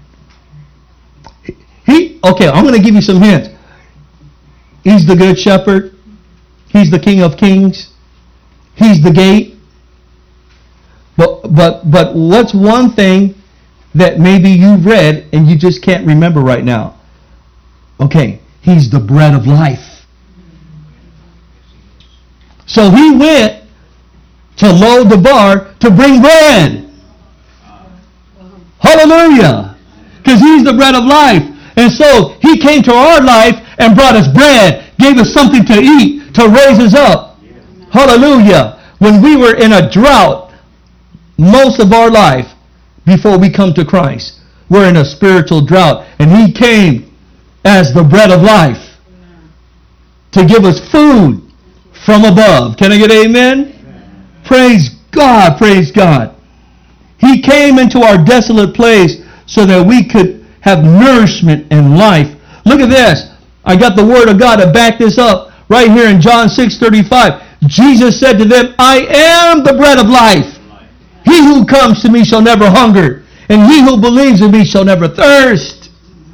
He, okay, I'm going to give you some hints. He's the good shepherd. He's the King of Kings. He's the gate. But but but what's one thing that maybe you've read and you just can't remember right now? Okay, he's the bread of life. So he went to Lo-debar to bring bread. Hallelujah. Because he's the bread of life. And so he came to our life and brought us bread, gave us something to eat, to raise us up. Hallelujah. When we were in a drought most of our life before we come to Christ, we're in a spiritual drought. And he came as the bread of life to give us food from above. Can I get an amen? Amen? Praise God, praise God. He came into our desolate place so that we could have nourishment and life. Look at this. I got the word of God to back this up right here in John six thirty-five. Jesus said to them, I am the bread of life. He who comes to me shall never hunger, and he who believes in me shall never thirst.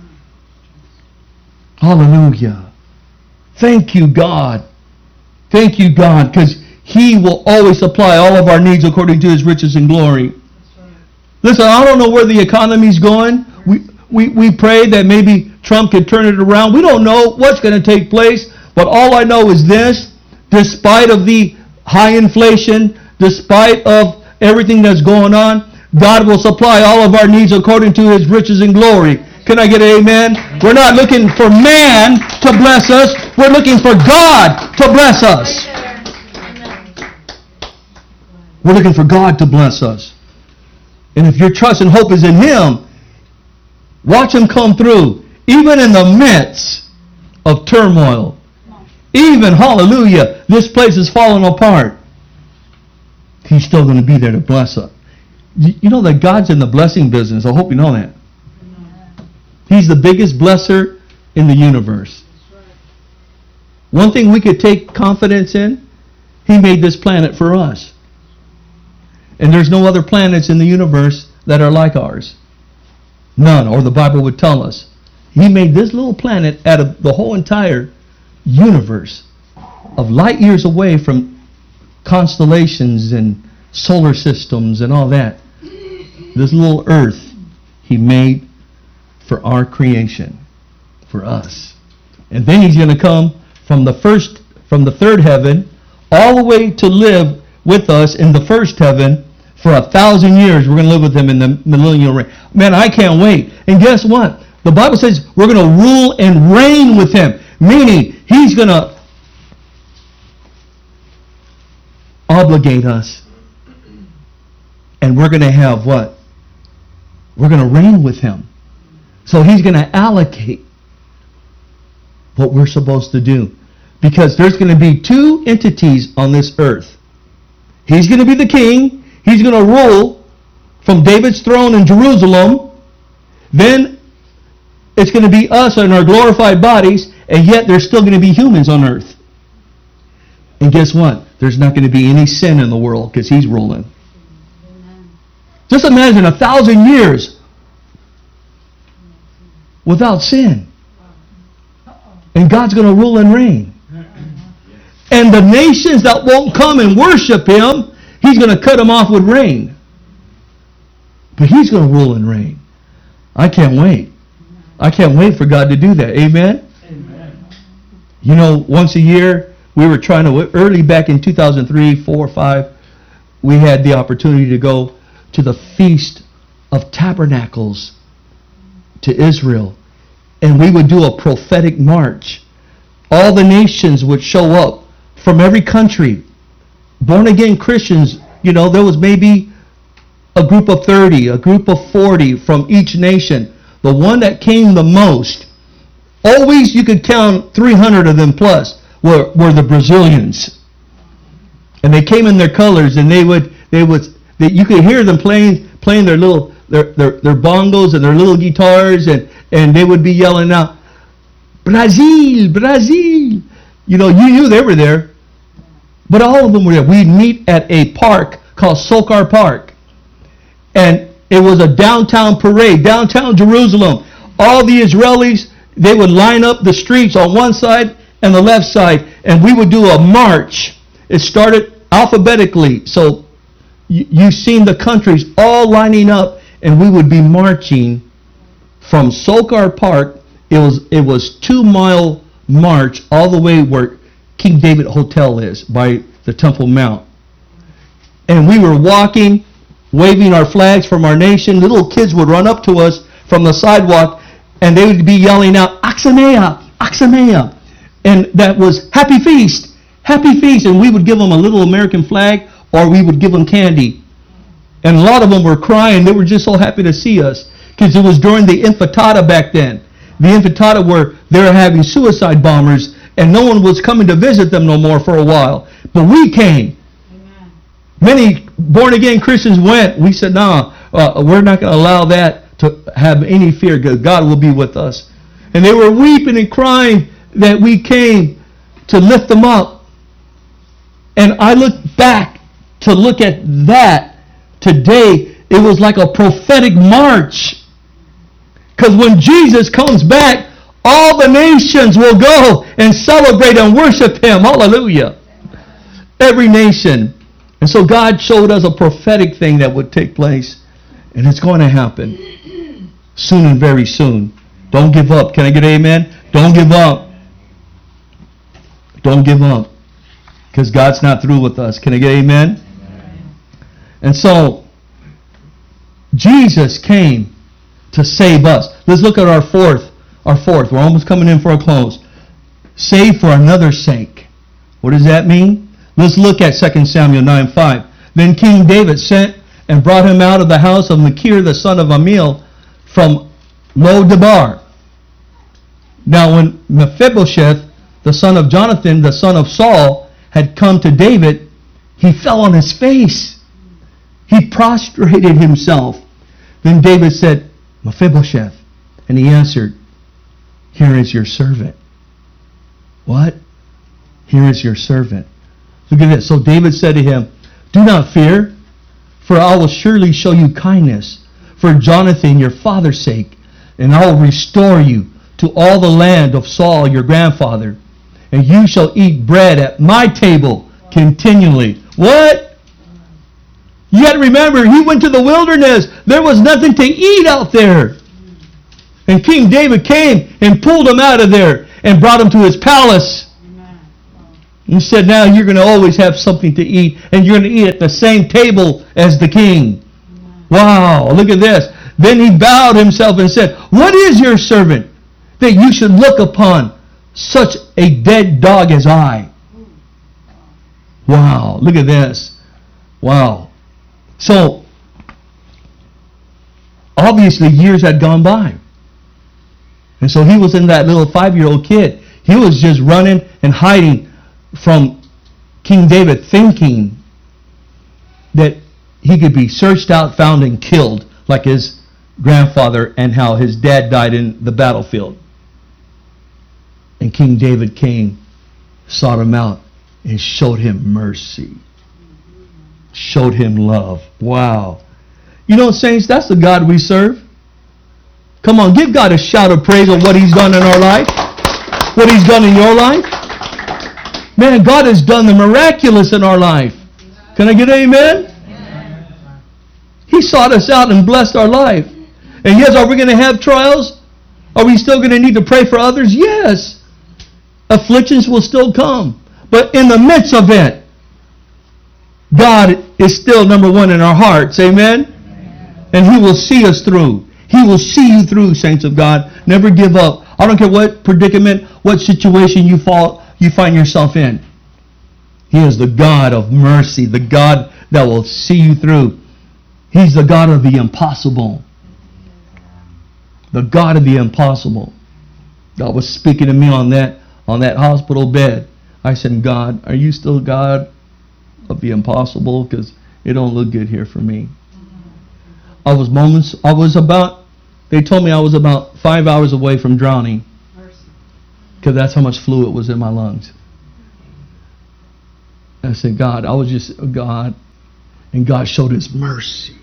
Hallelujah. Thank you, God. Thank you, God, because he will always supply all of our needs according to his riches and glory. Listen, I don't know where the economy's going. We, we, we pray that maybe Trump could turn it around. We don't know what's going to take place, but all I know is this. Despite of the high inflation, despite of everything that's going on, God will supply all of our needs according to his riches and glory. Can I get an amen? We're not looking for man to bless us. We're looking for God to bless us. We're looking for God to bless us. And if your trust and hope is in him, watch him come through. Even in the midst of turmoil. Even, hallelujah, this place is falling apart. He's still going to be there to bless us. You know that God's in the blessing business. I hope you know that. He's the biggest blesser in the universe. One thing we could take confidence in, he made this planet for us. And there's no other planets in the universe that are like ours. None, or the Bible would tell us. He made this little planet out of the whole entire universe of light years away from constellations and solar systems and all that. This little earth he made for our creation, for us. And then he's going to come from the first, from the third heaven, all the way to live with us in the first heaven for a thousand years. We're going to live with him in the millennial reign. Man, I can't wait. And guess what? The Bible says we're going to rule and reign with him, meaning he's going to obligate us. And we're going to have what? We're going to reign with him. So he's going to allocate what we're supposed to do. Because there's going to be two entities on this earth. He's going to be the king. He's going to rule from David's throne in Jerusalem. Then it's going to be us in our glorified bodies. And yet there's still going to be humans on earth. And guess what? There's not going to be any sin in the world because he's ruling. Amen. Just imagine a thousand years without sin. And God's going to rule and reign. And the nations that won't come and worship him, he's going to cut them off with rain. But he's going to rule and reign. I can't wait. I can't wait for God to do that. Amen? Amen. You know, once a year, we were trying to, early back in two thousand three, four, five, we had the opportunity to go to the Feast of Tabernacles to Israel. And we would do a prophetic march. All the nations would show up from every country. Born again Christians, you know, there was maybe a group of thirty, a group of forty from each nation. The one that came the most, always you could count three hundred of them plus, were, were the Brazilians. And they came in their colors, and they would, they would, they, you could hear them playing, playing their little, their, their, their bongos and their little guitars, and, and they would be yelling out, Brazil, Brazil. You know, you knew they were there. But all of them were there. We'd meet at a park called Sokar Park. And it was a downtown parade, downtown Jerusalem. All the Israelis, they would line up the streets on one side and the left side, and we would do a march. It started alphabetically. So you, you've seen the countries all lining up, and we would be marching from Sokar Park. It was it was two mile march all the way where King David Hotel is by the Temple Mount. And we were walking, waving our flags from our nation. Little kids would run up to us from the sidewalk, and they would be yelling out, Axamea, Axamea. And that was Happy Feast, Happy Feast. And we would give them a little American flag, or we would give them candy. And a lot of them were crying. They were just so happy to see us, because it was during the Intifada back then. The Intifada where they were having suicide bombers, and no one was coming to visit them no more for a while. But we came. Amen. Many born-again Christians went. We said, no, nah, uh, we're not going to allow that to have any fear, because God will be with us. And they were weeping and crying that we came to lift them up. And I look back to look at that today. It was like a prophetic march. Because when Jesus comes back, all the nations will go and celebrate and worship Him. Hallelujah. Every nation. And so God showed us a prophetic thing that would take place. And it's going to happen soon and very soon. Don't give up. Can I get an amen? Don't give up. Don't give up. Because God's not through with us. Can I get an amen? Amen. And so, Jesus came to save us. Let's look at our fourth. Our fourth. We're almost coming in for a close. Save for another's sake. What does that mean? Let's look at Second Samuel nine five. Then King David sent and brought him out of the house of Machir, the son of Amiel, from Lo-debar. Now when Mephibosheth, the son of Jonathan, the son of Saul, had come to David, he fell on his face. He prostrated himself. Then David said, Mephibosheth. And he answered, here is your servant. What? Here is your servant. Look at this. So David said to him, do not fear, for I will surely show you kindness for Jonathan your father's sake, and I will restore you to all the land of Saul your grandfather, and you shall eat bread at my table continually. What? You got to remember, he went to the wilderness. There was nothing to eat out there. And King David came and pulled him out of there and brought him to his palace. He said, now you're going to always have something to eat, and you're going to eat at the same table as the king. Wow, look at this. Then he bowed himself and said, what is your servant that you should look upon such a dead dog as I? Wow, look at this. Wow. So, obviously years had gone by. And so he was in that little five-year-old kid. He was just running and hiding from King David, thinking that he could be searched out, found, and killed like his grandfather, and how his dad died in the battlefield. And King David came, sought him out, and showed him mercy. Showed him love. Wow. You know, saints, that's the God we serve. Come on, give God a shout of praise on what He's done in our life. What He's done in your life. Man, God has done the miraculous in our life. Can I get an amen? Amen. He sought us out and blessed our life. And yes, are we going to have trials? Are we still going to need to pray for others? Yes. Afflictions will still come. But in the midst of it, God is still number one in our hearts. Amen? Amen. And He will see us through. He will see you through, saints of God. Never give up. I don't care what predicament, what situation you fall, you find yourself in. He is the God of mercy, the God that will see you through. He's the God of the impossible. The God of the impossible. God was speaking to me on that, on that hospital bed. I said, God, are you still God of the impossible? Because it don't look good here for me. I was moments, I was about, they told me I was about five hours away from drowning. Because that's how much fluid was in my lungs. And I said, God, I was just, God. And God showed His mercy.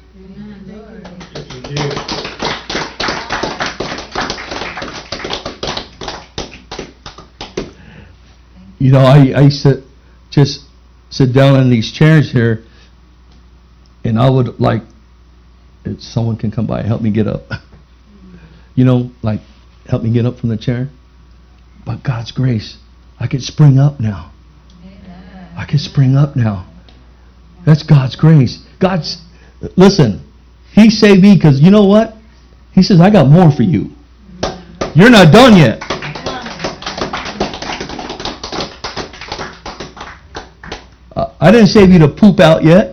You know, I, I used to just sit down in these chairs here, and I would like, if someone can come by and help me get up. You know, like, help me get up from the chair. By God's grace, I can spring up now. Amen. I can spring up now. That's God's grace. God's, listen, He saved me because you know what? He says, I got more for you. You're not done yet. Uh, I didn't save you to poop out yet.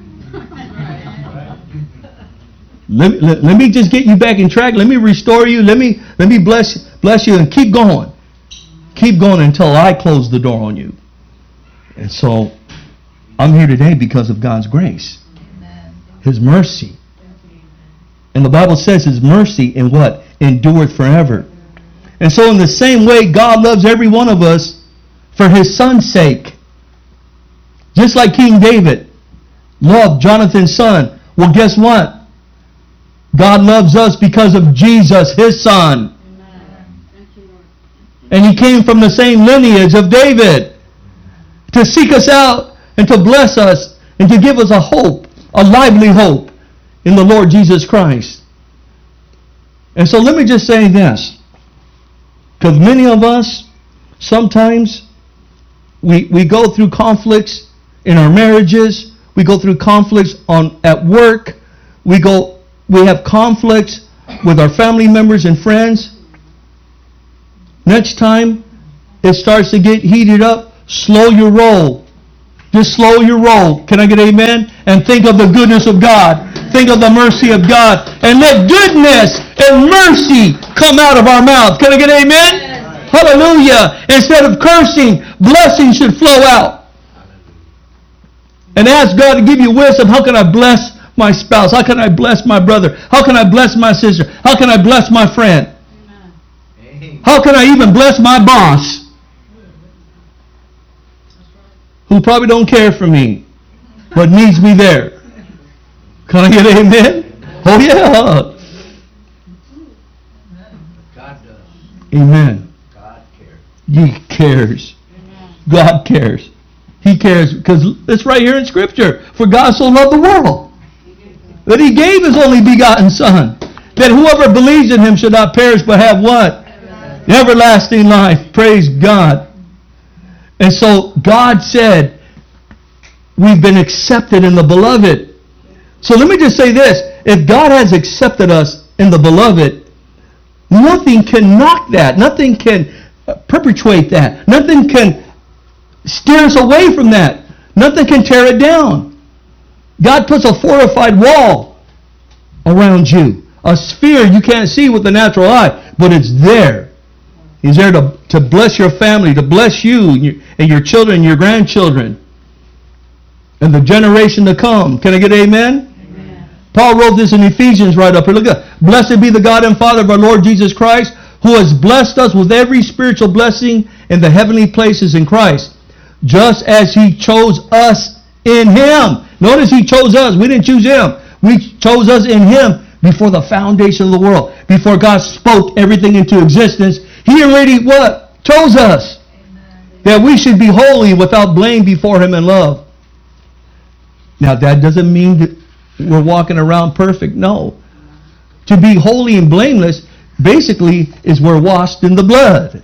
Let me, let, let me just get you back in track. Let me restore you. Let me let me bless bless you and keep going. Keep going until I close the door on you. And so I'm here today because of God's grace. His mercy. And the Bible says His mercy in what? Endureth forever. And so in the same way, God loves every one of us for His Son's sake. Just like King David loved Jonathan's son. Well, guess what? God loves us because of Jesus, His Son. And He came from the same lineage of David to seek us out and to bless us and to give us a hope, a lively hope in the Lord Jesus Christ. And so let me just say this, because many of us, sometimes we, we go through conflicts in our marriages, we go through conflicts on at work, we go we have conflicts with our family members and friends. Next time it starts to get heated up, slow your roll. Just slow your roll. Can I get amen? And think of the goodness of God. Think of the mercy of God. And let goodness and mercy come out of our mouth. Can I get amen? Yes. Hallelujah. Instead of cursing, blessing should flow out. And ask God to give you wisdom. How can I bless my spouse? How can I bless my brother? How can I bless my sister? How can I bless my friend? Amen. How can I even bless my boss? Who probably don't care for me, but needs me there. Can I get amen? Oh yeah. God does. Amen. God cares. He cares. God cares. He cares because it's right here in Scripture. For God so loved the world that He gave His only begotten Son, that whoever believes in Him should not perish but have what? Everlasting, Everlasting life. Praise God. And so God said, we've been accepted in the Beloved. So let me just say this. If God has accepted us in the Beloved, nothing can knock that. Nothing can perpetuate that. Nothing can steer us away from that. Nothing can tear it down. God puts a fortified wall around you. A sphere you can't see with the natural eye, but it's there. He's there to, to bless your family, to bless you and your, and your children and your grandchildren. And the generation to come. Can I get amen? Amen. Paul wrote this in Ephesians right up here. Look at, blessed be the God and Father of our Lord Jesus Christ, who has blessed us with every spiritual blessing in the heavenly places in Christ, just as He chose us in Him. Notice He chose us. We didn't choose Him. We chose us in Him before the foundation of the world. Before God spoke everything into existence, He already what? Chose us. Amen. That we should be holy without blame before Him in love. Now that doesn't mean that we're walking around perfect. No. To be holy and blameless basically is we're washed in the blood.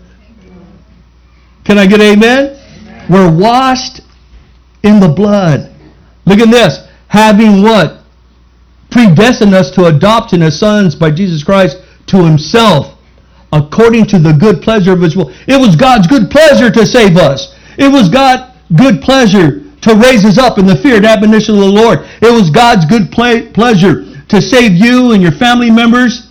Can I get amen? Amen. We're washed in the blood. Look at this. Having what? Predestined us to adoption as sons by Jesus Christ to Himself, according to the good pleasure of His will. It was God's good pleasure to save us. It was God's good pleasure to raise us up in the fear and admonition of the Lord. It was God's good ple- pleasure to save you and your family members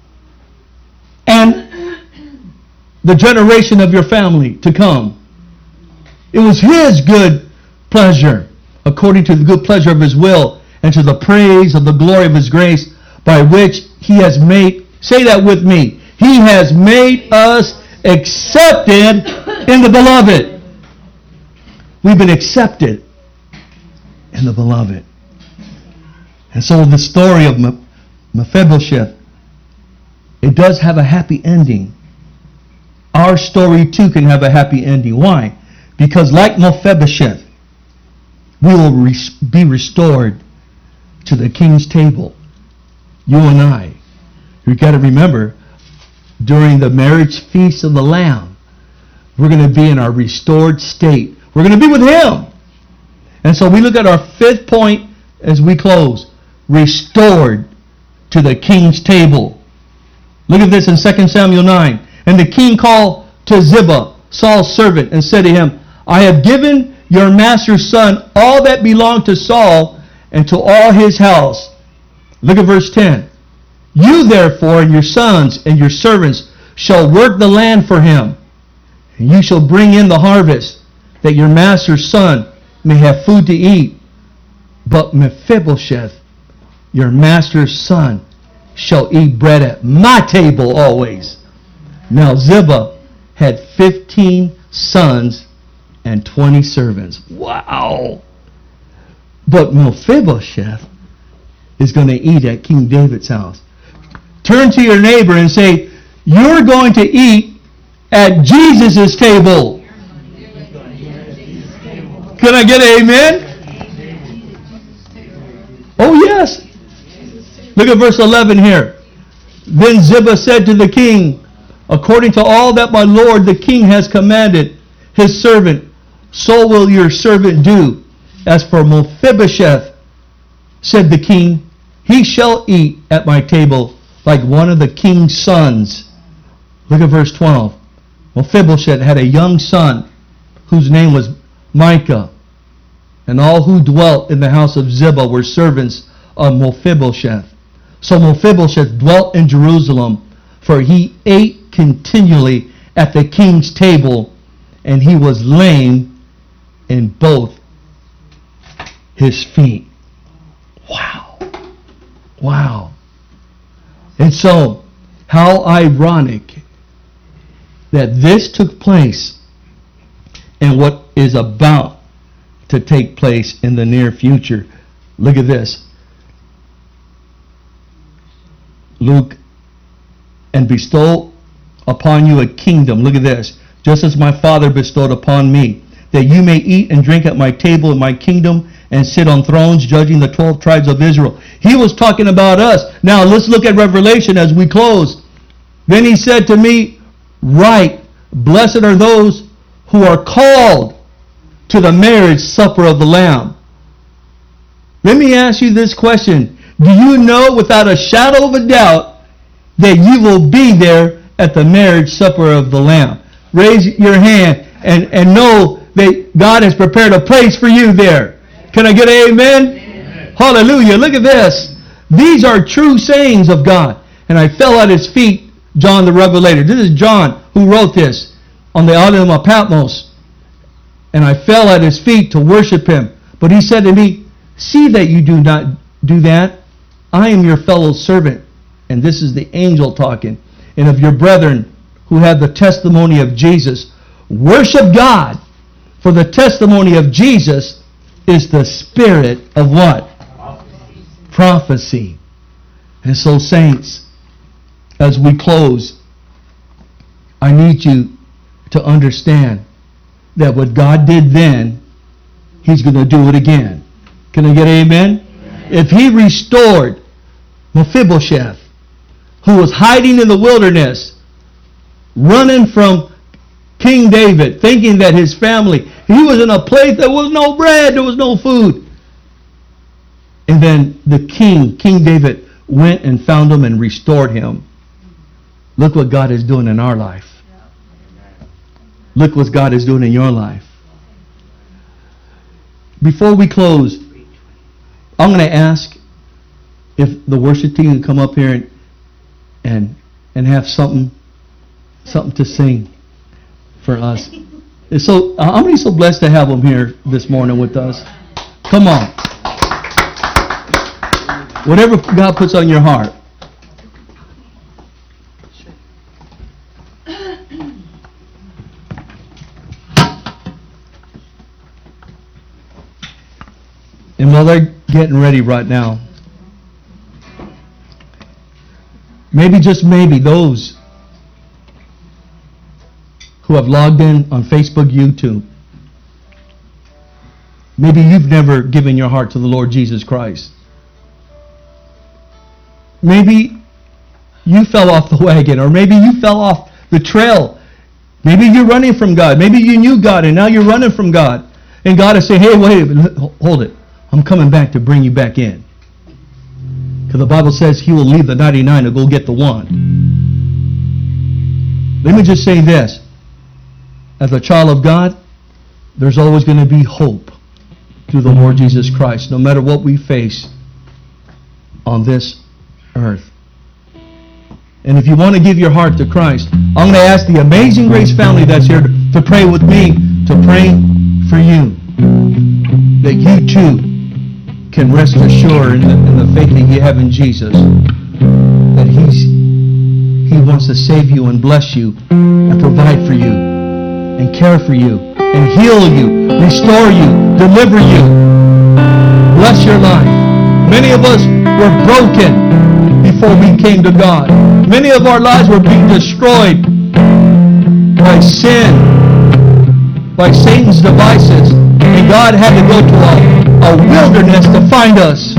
and the generation of your family to come. It was His good pleasure, according to the good pleasure of His will, and to the praise of the glory of His grace, by which He has made, say that with me, He has made us accepted in the Beloved. We've been accepted in the Beloved. And so the story of Mephibosheth, it does have a happy ending. Our story too can have a happy ending. Why? Because like Mephibosheth, we will res- be restored to the king's table. You and I. You've got to remember, during the marriage feast of the Lamb, we're going to be in our restored state. We're going to be with Him. And so we look at our fifth point as we close. Restored to the king's table. Look at this in Second Samuel nine. And the king called to Ziba, Saul's servant, and said to him, I have given your master's son all that belonged to Saul and to all his house. Look at verse ten. You therefore and your sons and your servants shall work the land for him. And you shall bring in the harvest, that your master's son may have food to eat. But Mephibosheth, your master's son, shall eat bread at my table always. Now Ziba had fifteen sons and twenty servants. Wow! But Mephibosheth is going to eat at King David's house. Turn to your neighbor and say, you're going to eat at Jesus' table. Can I get an amen? Oh yes. Look at verse eleven here. Then Ziba said to the king, according to all that my lord the king has commanded his servant, so will your servant do. As for Mephibosheth, said the king, he shall eat at my table like one of the king's sons. Look at verse twelve. Mephibosheth had a young son whose name was Micah, and all who dwelt in the house of Ziba were servants of Mephibosheth. So Mephibosheth dwelt in Jerusalem, for he ate continually at the king's table, and he was lame in both his feet. Wow. Wow. And so, how ironic that this took place and what is about to take place in the near future. Look at this. Luke, and bestow upon you a kingdom. Look at this. Just as my Father bestowed upon me, that you may eat and drink at my table in my kingdom and sit on thrones judging the twelve tribes of Israel. He was talking about us. Now let's look at Revelation as we close. Then he said to me, right, blessed are those who are called to the marriage supper of the Lamb. Let me ask you this question. Do you know without a shadow of a doubt that you will be there at the marriage supper of the Lamb? Raise your hand and, and know that God has prepared a place for you there. Can I get an amen? Amen? Hallelujah. Look at this. These are true sayings of God. And I fell at his feet, John the Revelator. This is John who wrote this on the island of Patmos. And I fell at his feet to worship him. But he said to me, see that you do not do that. I am your fellow servant. And this is the angel talking. And of your brethren who have the testimony of Jesus. Worship God. For the testimony of Jesus is the spirit of what? Prophecy. Prophecy. And so, saints, as we close, I need you to understand that what God did then, He's going to do it again. Can I get an amen? Amen? If He restored Mephibosheth, who was hiding in the wilderness, running from King David, thinking that his family, he was in a place there was no bread, there was no food. And then the king, King David, went and found him and restored him. Look what God is doing in our life. Look what God is doing in your life. Before we close, I'm going to ask if the worship team can come up here and and, and have something something to sing for us. And so, uh, how many so blessed to have them here this morning with us? Come on. Whatever God puts on your heart. And while they're getting ready right now, maybe, just maybe, those who have logged in on Facebook, YouTube, maybe you've never given your heart to the Lord Jesus Christ. Maybe you fell off the wagon, or maybe you fell off the trail. Maybe you're running from God. Maybe you knew God and now you're running from God. And God is saying, hey, wait a minute, hold it. I'm coming back to bring you back in. Because the Bible says He will leave the ninety-nine to go get the one. Let me just say this. As a child of God, there's always going to be hope through the Lord Jesus Christ, no matter what we face on this earth. And if you want to give your heart to Christ, I'm going to ask the Amazing Grace family that's here to, to pray with me, to pray for you. That you too can rest assured in the, in the faith that you have in Jesus. That He's He wants to save you and bless you and provide for you and care for you and heal you, restore you, deliver you. Bless your life. Many of us were broken before we came to God. Many of our lives were being destroyed by sin, by Satan's devices. And God had to go to a, a wilderness to find us.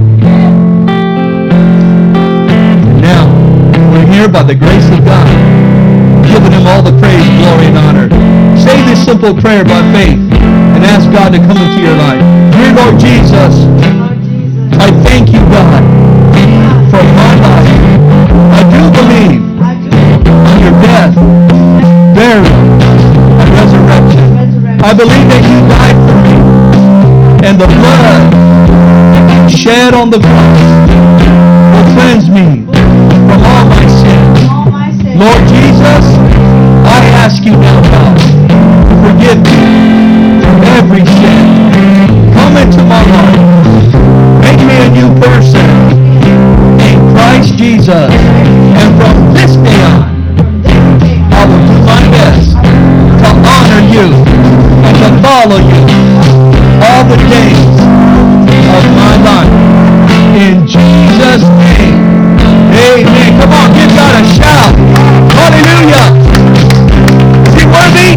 And now, we're here by the grace of God, giving Him all the praise, glory, and honor. Say this simple prayer by faith and ask God to come into your life. Dear Lord Jesus, I thank you, God, for my life. I do believe in your death, burial, and resurrection. I believe that you died for me, and the blood shed on the cross will cleanse me from all my sins. Lord Jesus, I ask you now, God, to forgive me from every sin. Come into my heart. Make me a new person in Christ Jesus. And from this day on, I will do my best to honor you and to follow you all the days of my life. In Jesus' name, amen. Come on, give God a shout. Hallelujah. Is He worthy?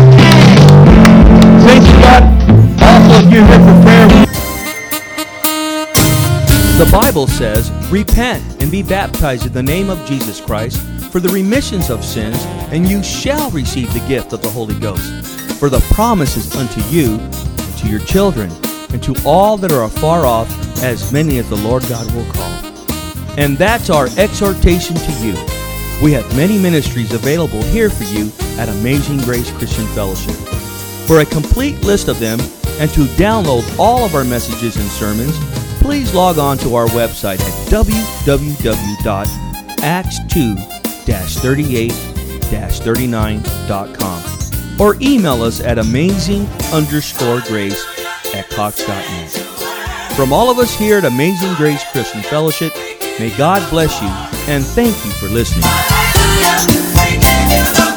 Saints of God, also if you're here for prayer. The Bible says, repent and be baptized in the name of Jesus Christ for the remissions of sins, and you shall receive the gift of the Holy Ghost. For the promise is unto you, and to your children, and to all that are afar off, as many as the Lord God will call. And that's our exhortation to you. We have many ministries available here for you at Amazing Grace Christian Fellowship. For a complete list of them, and to download all of our messages and sermons, please log on to our website at w w w dot acts two dash thirty-eight dash thirty-nine dot com or email us at amazing underscore grace at cox dot net. From all of us here at Amazing Grace Christian Fellowship, may God bless you and thank you for listening.